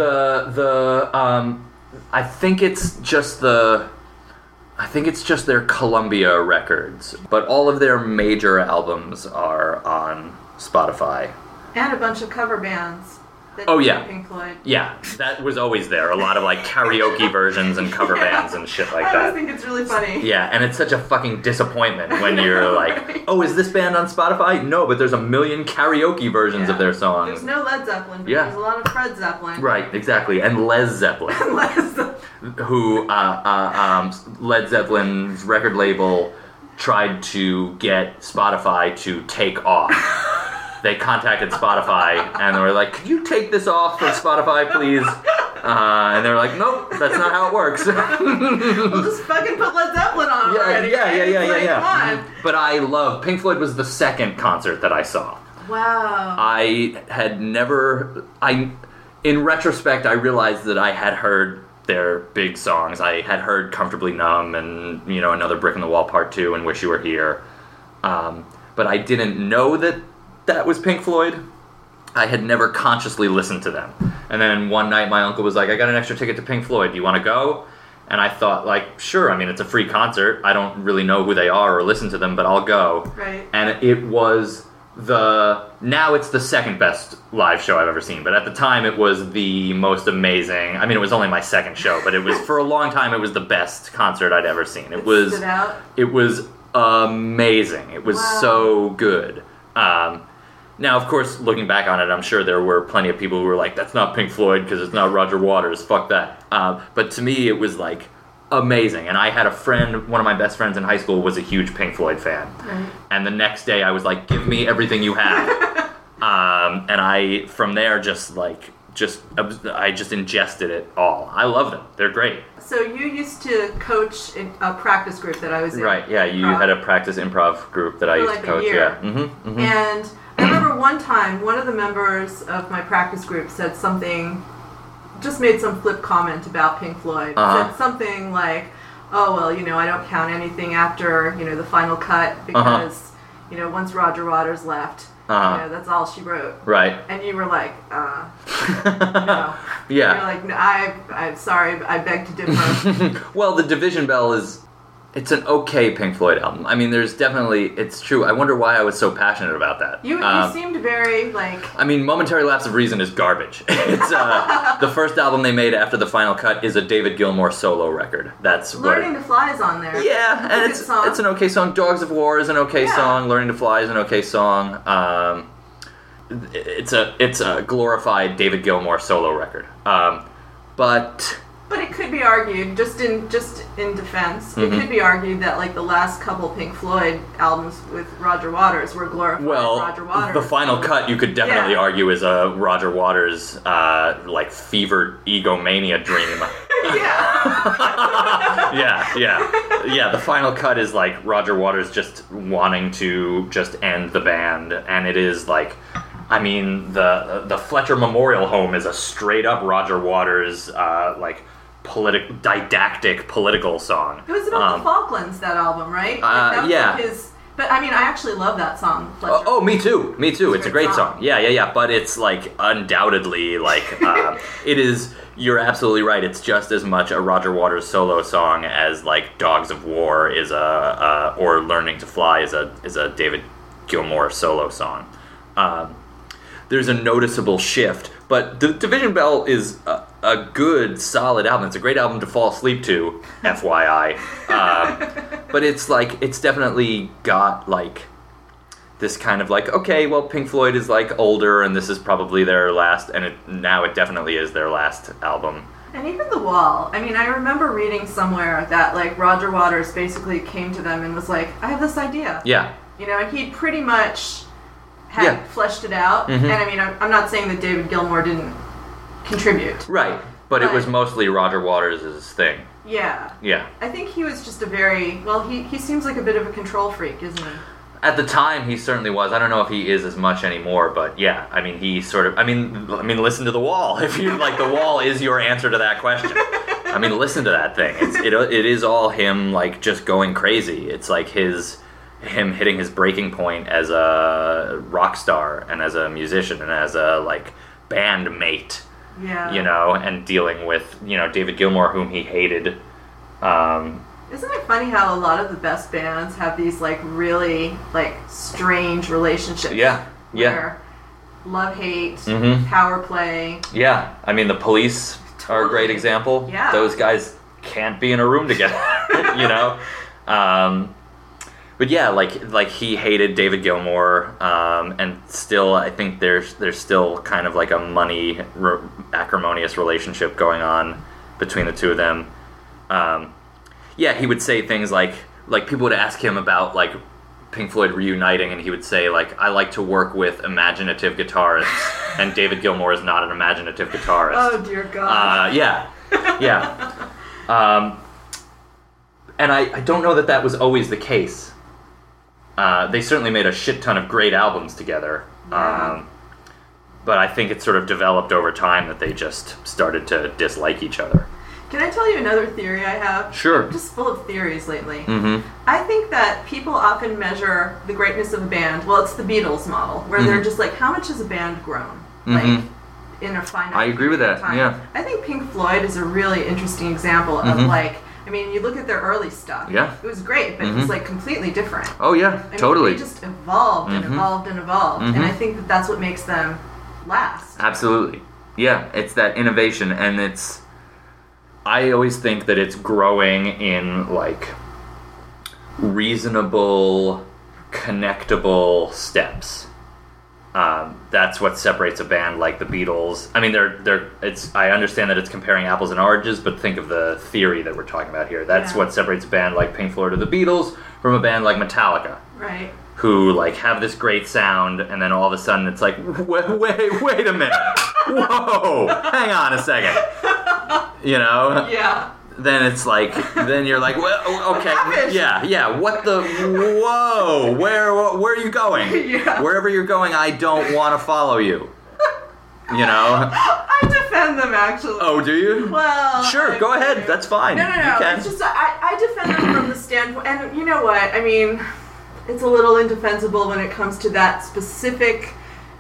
I think it's just their Columbia records, but all of their major albums are on Spotify. And a bunch of cover bands. Oh yeah, Pink Floyd. Yeah, that was always there. A lot of like karaoke versions and cover bands and shit like that. I always think it's really funny. Yeah, and it's such a fucking disappointment when you're like, oh, is this band on Spotify? No, but there's a million karaoke versions of their songs. There's no Led Zeppelin, but there's a lot of Fred Zeppelin. Right, exactly, and Les Zeppelin. Who Led Zeppelin's record label tried to get Spotify to take off. They contacted Spotify and they were like, "Could you take this off for Spotify, please?" And they were like, "Nope, that's not how it works." We'll just fucking put Led Zeppelin on already. Yeah. Come on. But I love Pink Floyd was the second concert that I saw. Wow. I had never. In retrospect, I realized that I had heard their big songs. I had heard "Comfortably Numb" and Another Brick in the Wall Part 2 and "Wish You Were Here," but I didn't know that was Pink Floyd. I had never consciously listened to them. And then one night my uncle was like, "I got an extra ticket to Pink Floyd. Do you want to go?" And I thought, like, sure. I mean, it's a free concert. I don't really know who they are or listen to them, but I'll go. Right. And it was now it's the second best live show I've ever seen. But at the time, it was the most amazing. I mean, it was only my second show, but it was, for a long time, it was the best concert I'd ever seen. It was amazing. It was so good. Now, of course, looking back on it, I'm sure there were plenty of people who were like, "That's not Pink Floyd because it's not Roger Waters. Fuck that." But to me, it was like amazing. And I had a friend, one of my best friends in high school, was a huge Pink Floyd fan. Right. And the next day, I was like, "Give me everything you have." And I, from there, I just ingested it all. I love them. They're great. So you used to coach in a practice group that I was in. Right. Yeah. You had a practice improv group that I used to coach. A year. Yeah. Mm-hmm, mm-hmm. And I remember one time, one of the members of my practice group said something, just made some flip comment about Pink Floyd. Said something like, "Oh, well, I don't count anything after, the final cut because, once Roger Waters left, that's all she wrote." Right. And you were like, no. Yeah. You're like, no, I'm sorry, I beg to differ. Well, the Division Bell it's an okay Pink Floyd album. I mean, there's definitely, it's true. I wonder why I was so passionate about that. You seemed very, like... I mean, Momentary Lapse of Reason is garbage. It's the first album they made after the final cut is a David Gilmour solo record. That's Learning to Fly is on there. Yeah, and it's an okay song. Dogs of War is an okay song. Learning to Fly is an okay song. It's a glorified David Gilmour solo record. But it could be argued, just in defense, it could be argued that like the last couple Pink Floyd albums with Roger Waters were glorified Roger Waters. The final cut you could definitely argue is a Roger Waters like fevered egomania dream. Yeah. The final cut is like Roger Waters just wanting to just end the band, and it is like, I mean, the Fletcher Memorial Home is a straight up Roger Waters like didactic political song. It was about the Falklands, that album, right? That was like but I mean, I actually love that song, Fletcher. Oh, me too. It's a great song. Yeah. But it's like undoubtedly like it is. You're absolutely right. It's just as much a Roger Waters solo song as like Dogs of War is or Learning to Fly is a David Gilmour solo song. There's a noticeable shift, but the Division Bell is a good, solid album. It's a great album to fall asleep to, FYI. But it's definitely got like this kind of like, okay, well, Pink Floyd is like older, and this is probably their last, and now it definitely is their last album. And even The Wall. I mean, I remember reading somewhere that like Roger Waters basically came to them and was like, I have this idea. Yeah. You know, and he'd pretty much had fleshed it out. And I mean, I'm not saying that David Gilmour didn't contribute. Right. But it was mostly Roger Waters' thing. Yeah. Yeah. I think he was just he seems like a bit of a control freak, isn't he? At the time, he certainly was. I don't know if he is as much anymore, but yeah, I mean, he sort of, I mean, listen to The Wall. If you, like, The Wall is your answer to that question. I mean, listen to that thing. It is all him, like, just going crazy. It's like him hitting his breaking point as a rock star and as a musician and as a, like, band mate. Yeah. You know, and dealing with, you know, David Gilmour, whom he hated. Isn't it funny how a lot of the best bands have these, like, really, like, strange relationships? Yeah. Where love-hate, power play. Yeah. I mean, the Police are a great example. Yeah. Those guys can't be in a room together, you know? But yeah, like he hated David Gilmour, and still, I think there's still kind of like a money acrimonious relationship going on between the two of them. Yeah, he would say things like people would ask him about like Pink Floyd reuniting, and he would say like, I like to work with imaginative guitarists, and David Gilmour is not an imaginative guitarist. Oh dear God. Yeah. And I don't know that was always the case. They certainly made a shit ton of great albums together. Yeah. But I think it sort of developed over time that they just started to dislike each other. Can I tell you another theory I have? Sure. I'm just full of theories lately. Mm-hmm. I think that people often measure the greatness of a band, well, it's the Beatles model, where they're just like, how much has a band grown? Like, in a finite I agree with that, time. yeah. I think Pink Floyd is a really interesting example of like, I mean, you look at their early stuff. Yeah. It was great, but it was like completely different. Oh yeah, I mean, totally. they just evolved and evolved and evolved. And I think that that's what makes them last. Absolutely. Yeah, it's that innovation, and I always think that it's growing in like reasonable, connectable steps. That's what separates a band like the Beatles. I mean, I understand that it's comparing apples and oranges, but think of the theory that we're talking about here. That's what separates a band like Pink Floyd or the Beatles from a band like Metallica. Right. Who like have this great sound, and then all of a sudden it's like, wait a minute, whoa, hang on a second, you know? Yeah. Then it's like, then you're like, well, okay, yeah, what the, whoa, where are you going? Yeah. Wherever you're going, I don't want to follow you, you know? I defend them, actually. Oh, do you? Well, sure, go ahead, that's fine. No, You can. it's just, I defend them from the standpoint, and you know what, I mean, it's a little indefensible when it comes to that specific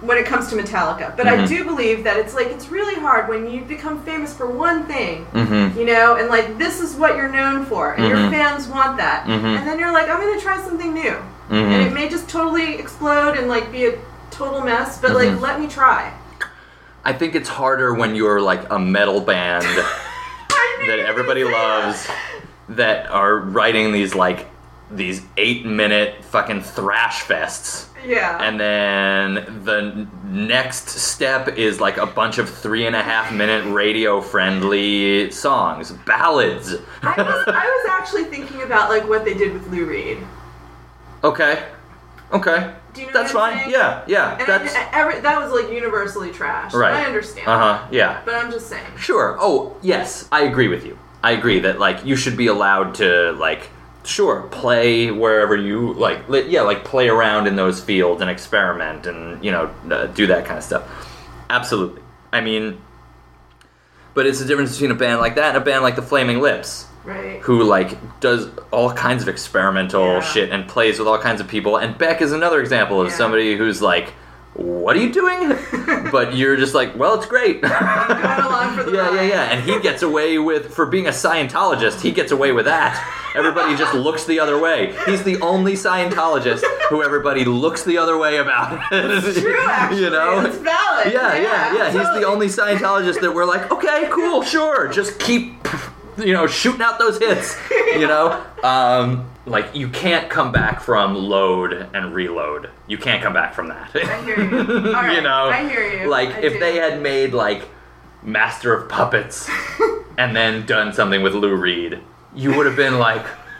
when it comes to Metallica. But I do believe that it's really hard when you become famous for one thing, you know, and like this is what you're known for, and your fans want that, and then you're like, I'm going to try something new, and it may just totally explode and like be a total mess, but like let me try. I think it's harder when you're like a metal band that everybody loves, that are writing these 8-minute fucking thrash fests. Yeah. And then the next step is like a bunch of 3.5-minute radio-friendly songs, ballads. I was actually thinking about like what they did with Lou Reed. Okay. Do you know That's what I'm fine. saying? Yeah. And that was like universally trash. Right. I understand. Yeah. But I'm just saying. Sure. Oh, yes. I agree with you. I agree that like you should be allowed to like, sure, play wherever you like. Play around in those fields and experiment and do that kind of stuff. Absolutely. I mean, but it's the difference between a band like that and a band like the Flaming Lips. Right. Who like does all kinds of experimental shit and plays with all kinds of people. And Beck is another example of somebody who's like, what are you doing? But you're just like, well, it's great. I'm going along for the ride. Yeah. And he gets away with, for being a Scientologist, he gets away with that. Everybody just looks the other way. He's the only Scientologist who everybody looks the other way about. It's true, actually. You know? It's valid. Yeah. Totally. He's the only Scientologist that we're like, okay, cool, sure. Just keep, shooting out those hits. Like, you can't come back from Load and Reload. You can't come back from that. I hear you. All right. I hear you. Like, if they had made, like, Master of Puppets and then done something with Lou Reed, you would have been like,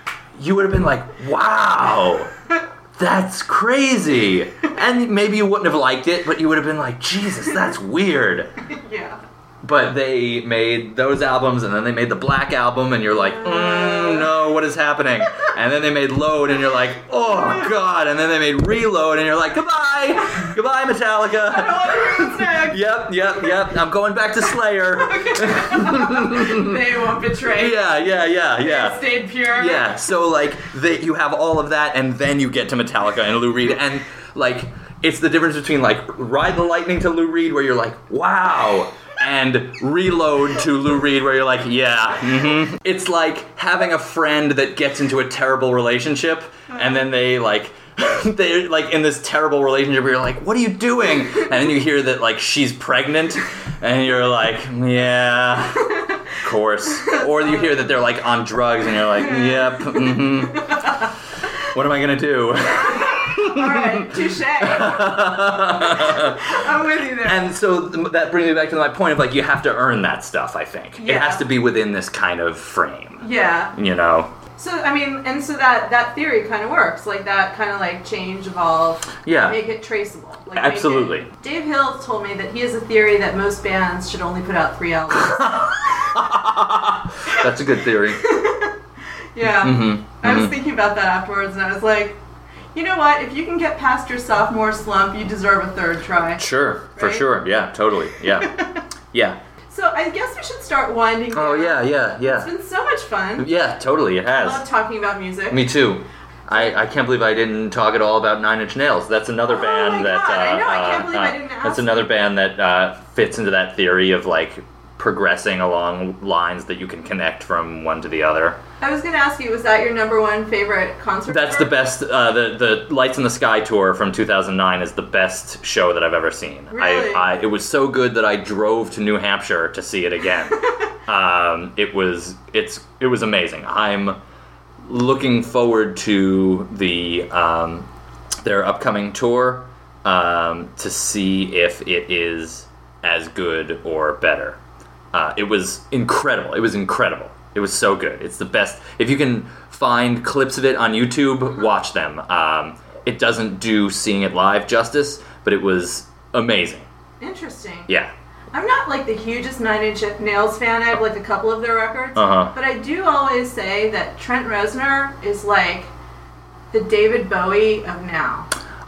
wow, that's crazy. And maybe you wouldn't have liked it, but you would have been like, Jesus, that's weird. Yeah. But they made those albums, and then they made the Black Album, and you're like, no, what is happening? And then they made Load, and you're like, oh, God. And then they made Reload, and you're like, goodbye, Metallica. I don't want to hear what's next. Yep. I'm going back to Slayer. They won't betray. Yeah. They stayed pure. Yeah, so, like, you have all of that, and then you get to Metallica and Lou Reed, and, like, it's the difference between, like, Ride the Lightning to Lou Reed, where you're like, wow, and Reload to Lou Reed, where you're like, yeah, It's like having a friend that gets into a terrible relationship, and then they're like in this terrible relationship where you're like, what are you doing? And then you hear that like she's pregnant, and you're like, yeah, of course. Or you hear that they're like on drugs, and you're like, yep, what am I gonna do? All right, touche. I'm with you there. And so that brings me back to my point of like, you have to earn that stuff, I think. Yeah. It has to be within this kind of frame. Yeah. So, I mean, and so that theory kind of works. Like, that kind of, like, change, evolve, make it traceable. Like, absolutely. Dave Hill told me that he has a theory that most bands should only put out 3 albums. That's a good theory. Yeah. I was thinking about that afterwards, and I was like, you know what? If you can get past your sophomore slump, you deserve a 3rd try. Sure, right? For sure. Yeah, totally. Yeah. Yeah. So I guess we should start winding down. Oh, yeah. It's been so much fun. Yeah, totally, it has. I love talking about music. Me too. I can't believe I didn't talk at all about Nine Inch Nails. That's another band God, that... I know, I can't believe I didn't ask That's another band that fits into that theory of, like, progressing along lines that you can connect from one to the other. I was going to ask you, was that your number 1 favorite concert? That's the best. The Lights in the Sky tour from 2009 is the best show that I've ever seen. Really? It was so good that I drove to New Hampshire to see it again. It was amazing. I'm looking forward to their upcoming tour to see if it is as good or better. It was incredible. It was incredible. It was so good. It's the best. If you can find clips of it on YouTube, watch them. It doesn't do seeing it live justice, but it was amazing. Interesting. Yeah. I'm not like the hugest Nine Inch Nails fan. I have like a couple of their records. But I do always say that Trent Reznor is like the David Bowie of now.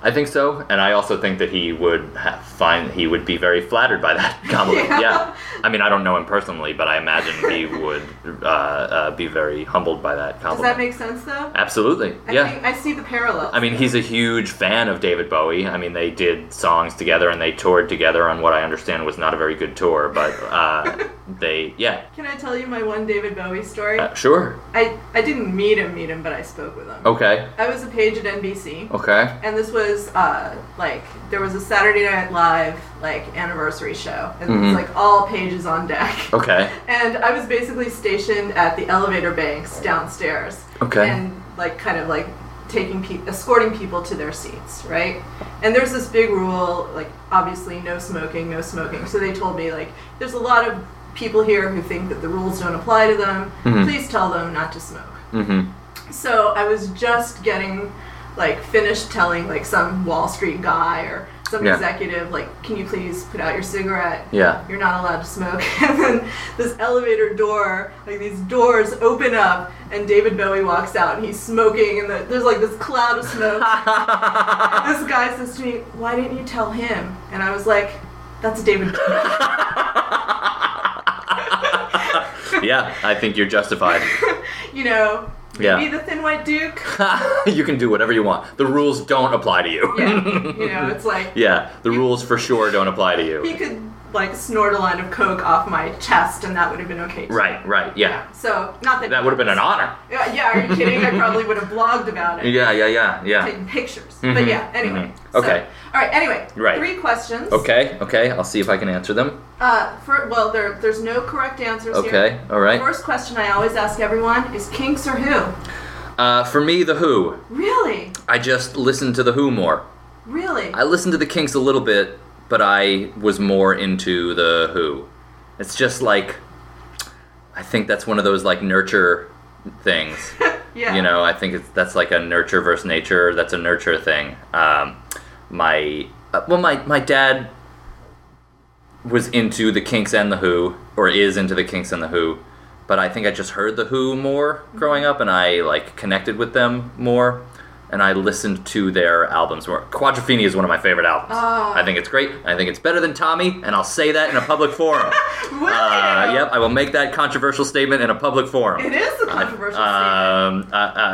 I think so, and I also think that he would he would be very flattered by that compliment. Yeah. I mean, I don't know him personally, but I imagine he would be very humbled by that compliment. Does that make sense, though? Absolutely. I see the parallels. I mean, he's a huge fan of David Bowie. I mean, they did songs together and they toured together on what I understand was not a very good tour, but Can I tell you my one David Bowie story? Sure. I didn't meet him, but I spoke with him. Okay. I was a page at NBC. Okay. And this was there was a Saturday Night Live anniversary show, and it was all pages on deck. Okay. And I was basically stationed at the elevator banks downstairs. Okay. And escorting people to their seats, right? And there's this big rule, obviously no smoking, no smoking. So they told me there's a lot of people here who think that the rules don't apply to them. Mm-hmm. Please tell them not to smoke. Mm-hmm. So I was just getting finished telling some Wall Street guy or some executive can you please put out your cigarette? Yeah. You're not allowed to smoke. And then this elevator door, these doors open up and David Bowie walks out and he's smoking and there's this cloud of smoke. And this guy says to me, "Why didn't you tell him?" And I was like, "That's David Bowie." Yeah, I think you're justified. Be the Thin White Duke. You can do whatever you want. The rules don't apply to you. Yeah, it's yeah, the rules for sure don't apply to you. He could snort a line of coke off my chest, and that would have been okay too. Right, yeah. So not that would have been an honor. Yeah, are you kidding? I probably would have blogged about it. Yeah. Taking pictures. Mm-hmm. But yeah, anyway. Mm-hmm. Okay. All right. Anyway. Right. 3 questions. Okay. I'll see if I can answer them. There's no correct answers here. Okay. All right. First question I always ask everyone is Kinks or Who? For me, The Who. Really? I just listen to The Who more. Really? I listened to the Kinks a little bit, but I was more into The Who. It's just I think that's one of those nurture things. Yeah. I think that's a nurture versus nature. That's a nurture thing. My dad was into the Kinks and The Who, or is into the Kinks and The Who, but I think I just heard The Who more growing up, and I connected with them more, and I listened to their albums more. Quadrophenia is one of my favorite albums. Oh. I think it's great. I think it's better than Tommy, and I'll say that in a public forum. Yep, I will make that controversial statement in a public forum. It is a controversial statement.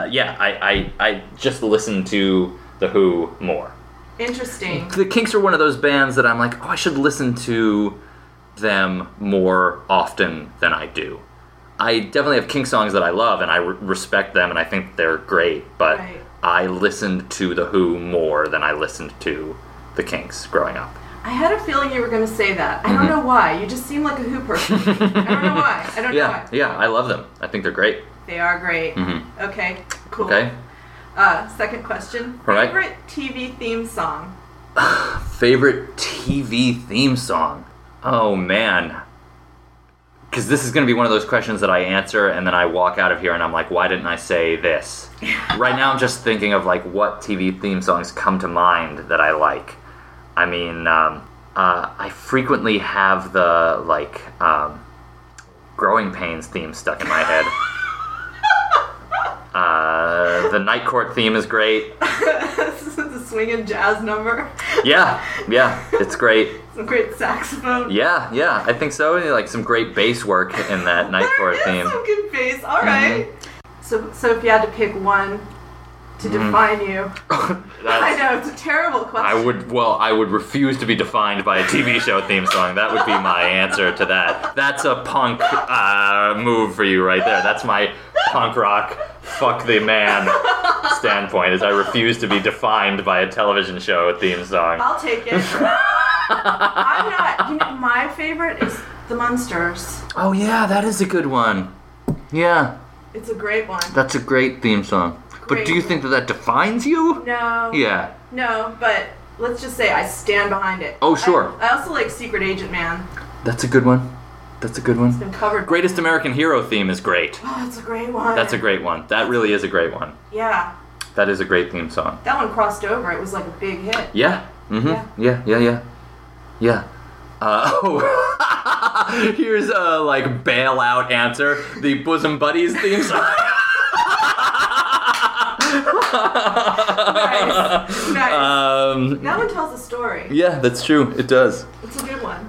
I just listen to The Who more. Interesting. The Kinks are one of those bands that I'm I should listen to them more often than I do. I definitely have Kinks songs that I love, and I respect them, and I think they're great, but right. I listened to The Who more than I listened to the Kinks growing up. I had a feeling you were going to say that. I don't know why. You just seem like a Who person. I don't know why. I don't know why. Yeah, I love them. I think they're great. They are great. Mm-hmm. Okay, cool. Okay. Second question. All right. Favorite TV theme song? Favorite TV theme song? Oh, man. Because this is going to be one of those questions that I answer and then I walk out of here and I'm like, why didn't I say this? Right now I'm just thinking of what TV theme songs come to mind that I like. I mean, I frequently have the Growing Pains theme stuck in my head. The Night Court theme is great. The swinging jazz number. Yeah, it's great. Some great saxophone. Yeah, I think so. Some great bass work in that Night Court theme. Some good bass. All right. So if you had to pick one to define you, I know it's a terrible question. I would refuse to be defined by a TV show theme song. That would be my answer to that. That's a punk move for you right there. That's my punk rock fuck the man standpoint. Is I refuse to be defined by a television show theme song. I'll take it. I'm not. My favorite is the Munsters. Oh yeah, that is a good one. Yeah. It's a great one. That's a great theme song. But do you think that defines you? No. Yeah. No, but let's just say I stand behind it. Oh, sure. I also like Secret Agent Man. That's a good one. It's been covered. Greatest American Hero theme is great. Oh, it's a great one. That's a great one. That really is a great one. Yeah. That is a great theme song. That one crossed over. It was a big hit. Yeah. Mm-hmm. Yeah. Here's a bailout answer. The Bosom Buddies theme song. Nice. That one tells a story. Yeah, that's true. It does. It's a good one.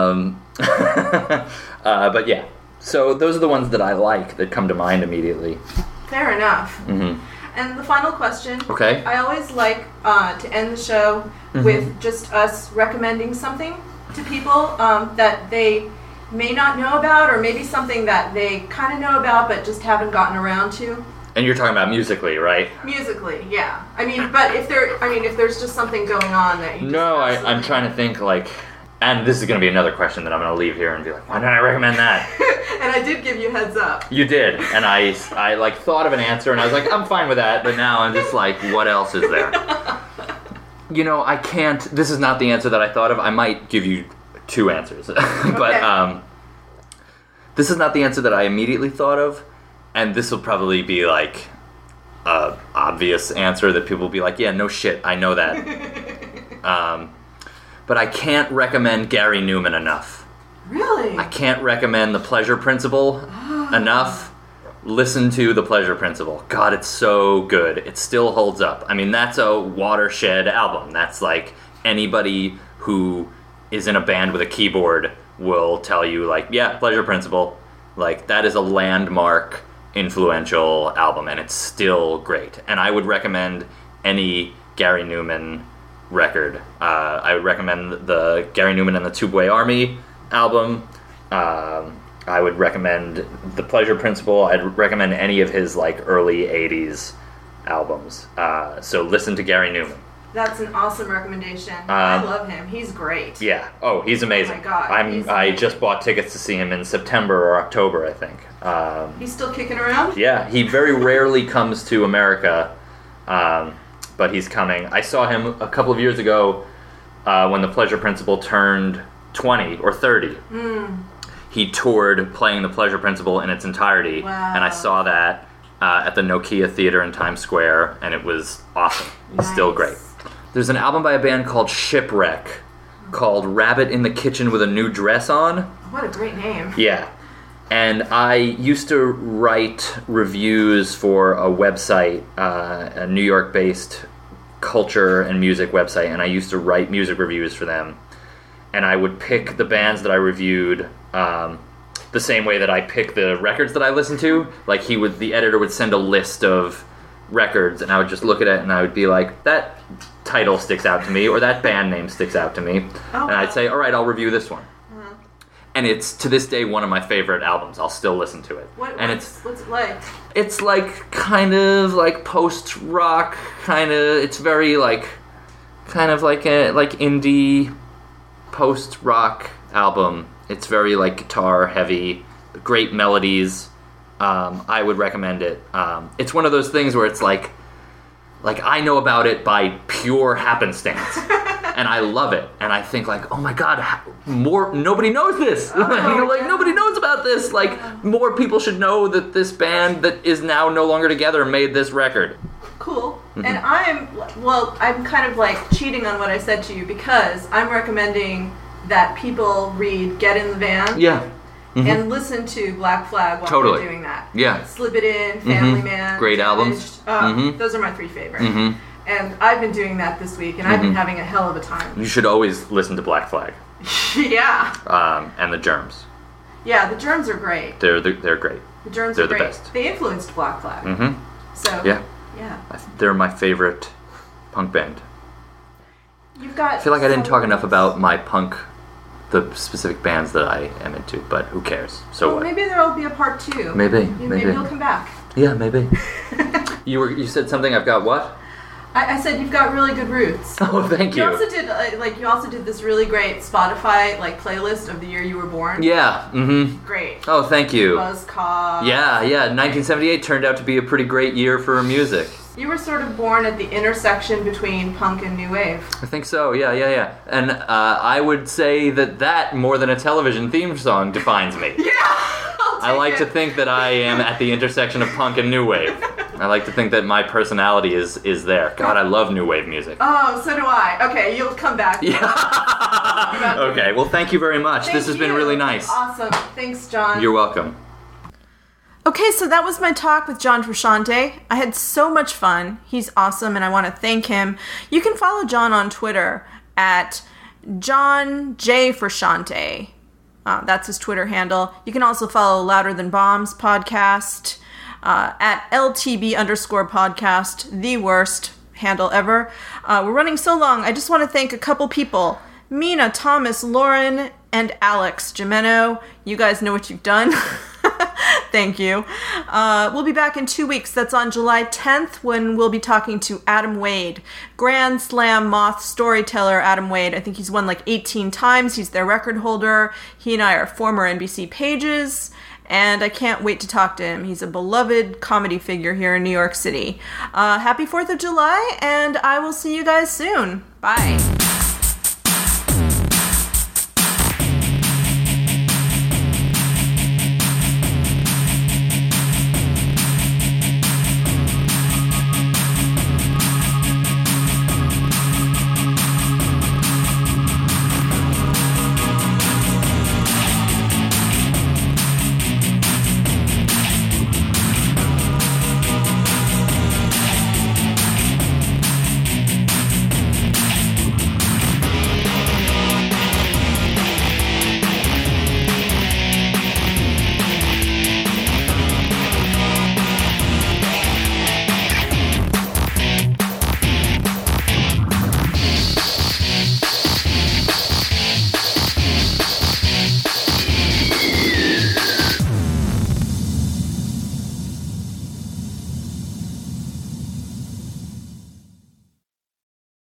But yeah. So those are the ones that I like that come to mind immediately. Fair enough. Mm-hmm. And the final question. Okay. I always like to end the show with just us recommending something to people that they may not know about, or maybe something that they kind of know about but just haven't gotten around to. And you're talking about musically, right? Musically, yeah. I mean, but if there's just something going on that you just I'm trying to think, like, and this is going to be another question that I'm going to leave here and be like, why didn't I recommend that? And I did give you a heads up. You did, and I like thought of an answer, and I was like, I'm fine with that, but now I'm just like, what else is there? You know, I can't, this is not the answer that I thought of. I might give you two answers, but this is not the answer that I immediately thought of, and this will probably be like a obvious answer that people will be like, yeah, no shit, I know that. But I can't recommend Gary Newman enough. Really? I can't recommend The Pleasure Principle enough. Listen to The Pleasure Principle. God, it's so good. It still holds up. I mean, that's a watershed album. That's like anybody who is in a band with a keyboard will tell you, like, yeah, Pleasure Principle. Like, that is a landmark, influential album, and it's still great. And I would recommend any Gary Newman record. I would recommend the Gary Newman and the Tubeway Army album. I would recommend The Pleasure Principle. I'd recommend any of his like early 80s albums. So listen to Gary Newman. That's an awesome recommendation. I love him. He's great. Yeah. Oh, he's amazing. Oh my God. I just bought tickets to see him in September or October, I think. He's still kicking around? Yeah. He very rarely comes to America, but he's coming. I saw him a couple of years ago when The Pleasure Principle turned 20 or 30. He toured playing The Pleasure Principle in its entirety. Wow. And I saw that at the Nokia Theater in Times Square, and it was awesome. He's still great. There's an album by a band called Shipwreck called Rabbit in the Kitchen with a New Dress On. What a great name. Yeah. And I used to write reviews for a website, a New York-based culture and music website, and I used to write music reviews for them. And I would pick the bands that I reviewed the same way that I pick the records that I listen to. Like, the editor would send a list of records, and I would just look at it, and I would be like, that title sticks out to me, or that band name sticks out to me. And I'd say, all right, I'll review this one. And it's, to this day, one of my favorite albums. I'll still listen to it. What's it like? It's like, kind of like post-rock, it's very like, kind of like a indie post-rock album. It's very like guitar heavy, great melodies. I would recommend it. It's one of those things where it's like I know about it by pure happenstance. And I love it, and I think like, oh my God, nobody knows this. Nobody knows about this. Like, more people should know that this band that is now no longer together made this record. Cool. And I'm kind of like cheating on what I said to you, because I'm recommending that people read Get in the Van. Yeah. And listen to Black Flag while they're doing that. Yeah. Slip It In, Family Man. Great albums. Those are my three favorites. And I've been doing that this week, and I've been having a hell of a time. You should always listen to Black Flag. Yeah. And the Germs. Yeah, the Germs are great. They're great. The Germs are great. the best. They influenced Black Flag. So yeah. Yeah. They're my favorite punk band. You've got. I feel like I didn't talk enough about my punk, the specific bands that I am into, but who cares? So what? Maybe there'll be a part 2. Maybe you'll come back. Yeah, maybe. You said something. I've got what? I said you've got really good roots. Oh, thank you. You also did this really great Spotify playlist of the year you were born. Yeah. Great. Oh, thank you. Buzzcock. Yeah. 1978 turned out to be a pretty great year for music. You were sort of born at the intersection between punk and new wave. I think so. Yeah. And I would say that more than a television theme song defines me. Yeah. I like to think that I am at the intersection of punk and new wave. I like to think that my personality is there. God, I love new wave music. Oh, so do I. Okay, you'll come back. Yeah. Okay, well, thank you very much. This has been really nice. Awesome. Thanks, John. You're welcome. Okay, so that was my talk with John Frusciante. I had so much fun. He's awesome, and I want to thank him. You can follow John on Twitter at John J. Frusciante. That's his Twitter handle. You can also follow Louder Than Bombs podcast at LTB_podcast, the worst handle ever. We're running so long. I just want to thank a couple people. Mina, Thomas, Lauren, and Alex Gimeno. You guys know what you've done. Thank you. We'll be back in 2 weeks. That's on July 10th when we'll be talking to Adam Wade. Grand Slam Moth storyteller Adam Wade. I think he's won like 18 times. He's their record holder. He and I are former NBC pages. And I can't wait to talk to him. He's a beloved comedy figure here in New York City. Happy 4th of July, and I will see you guys soon. Bye.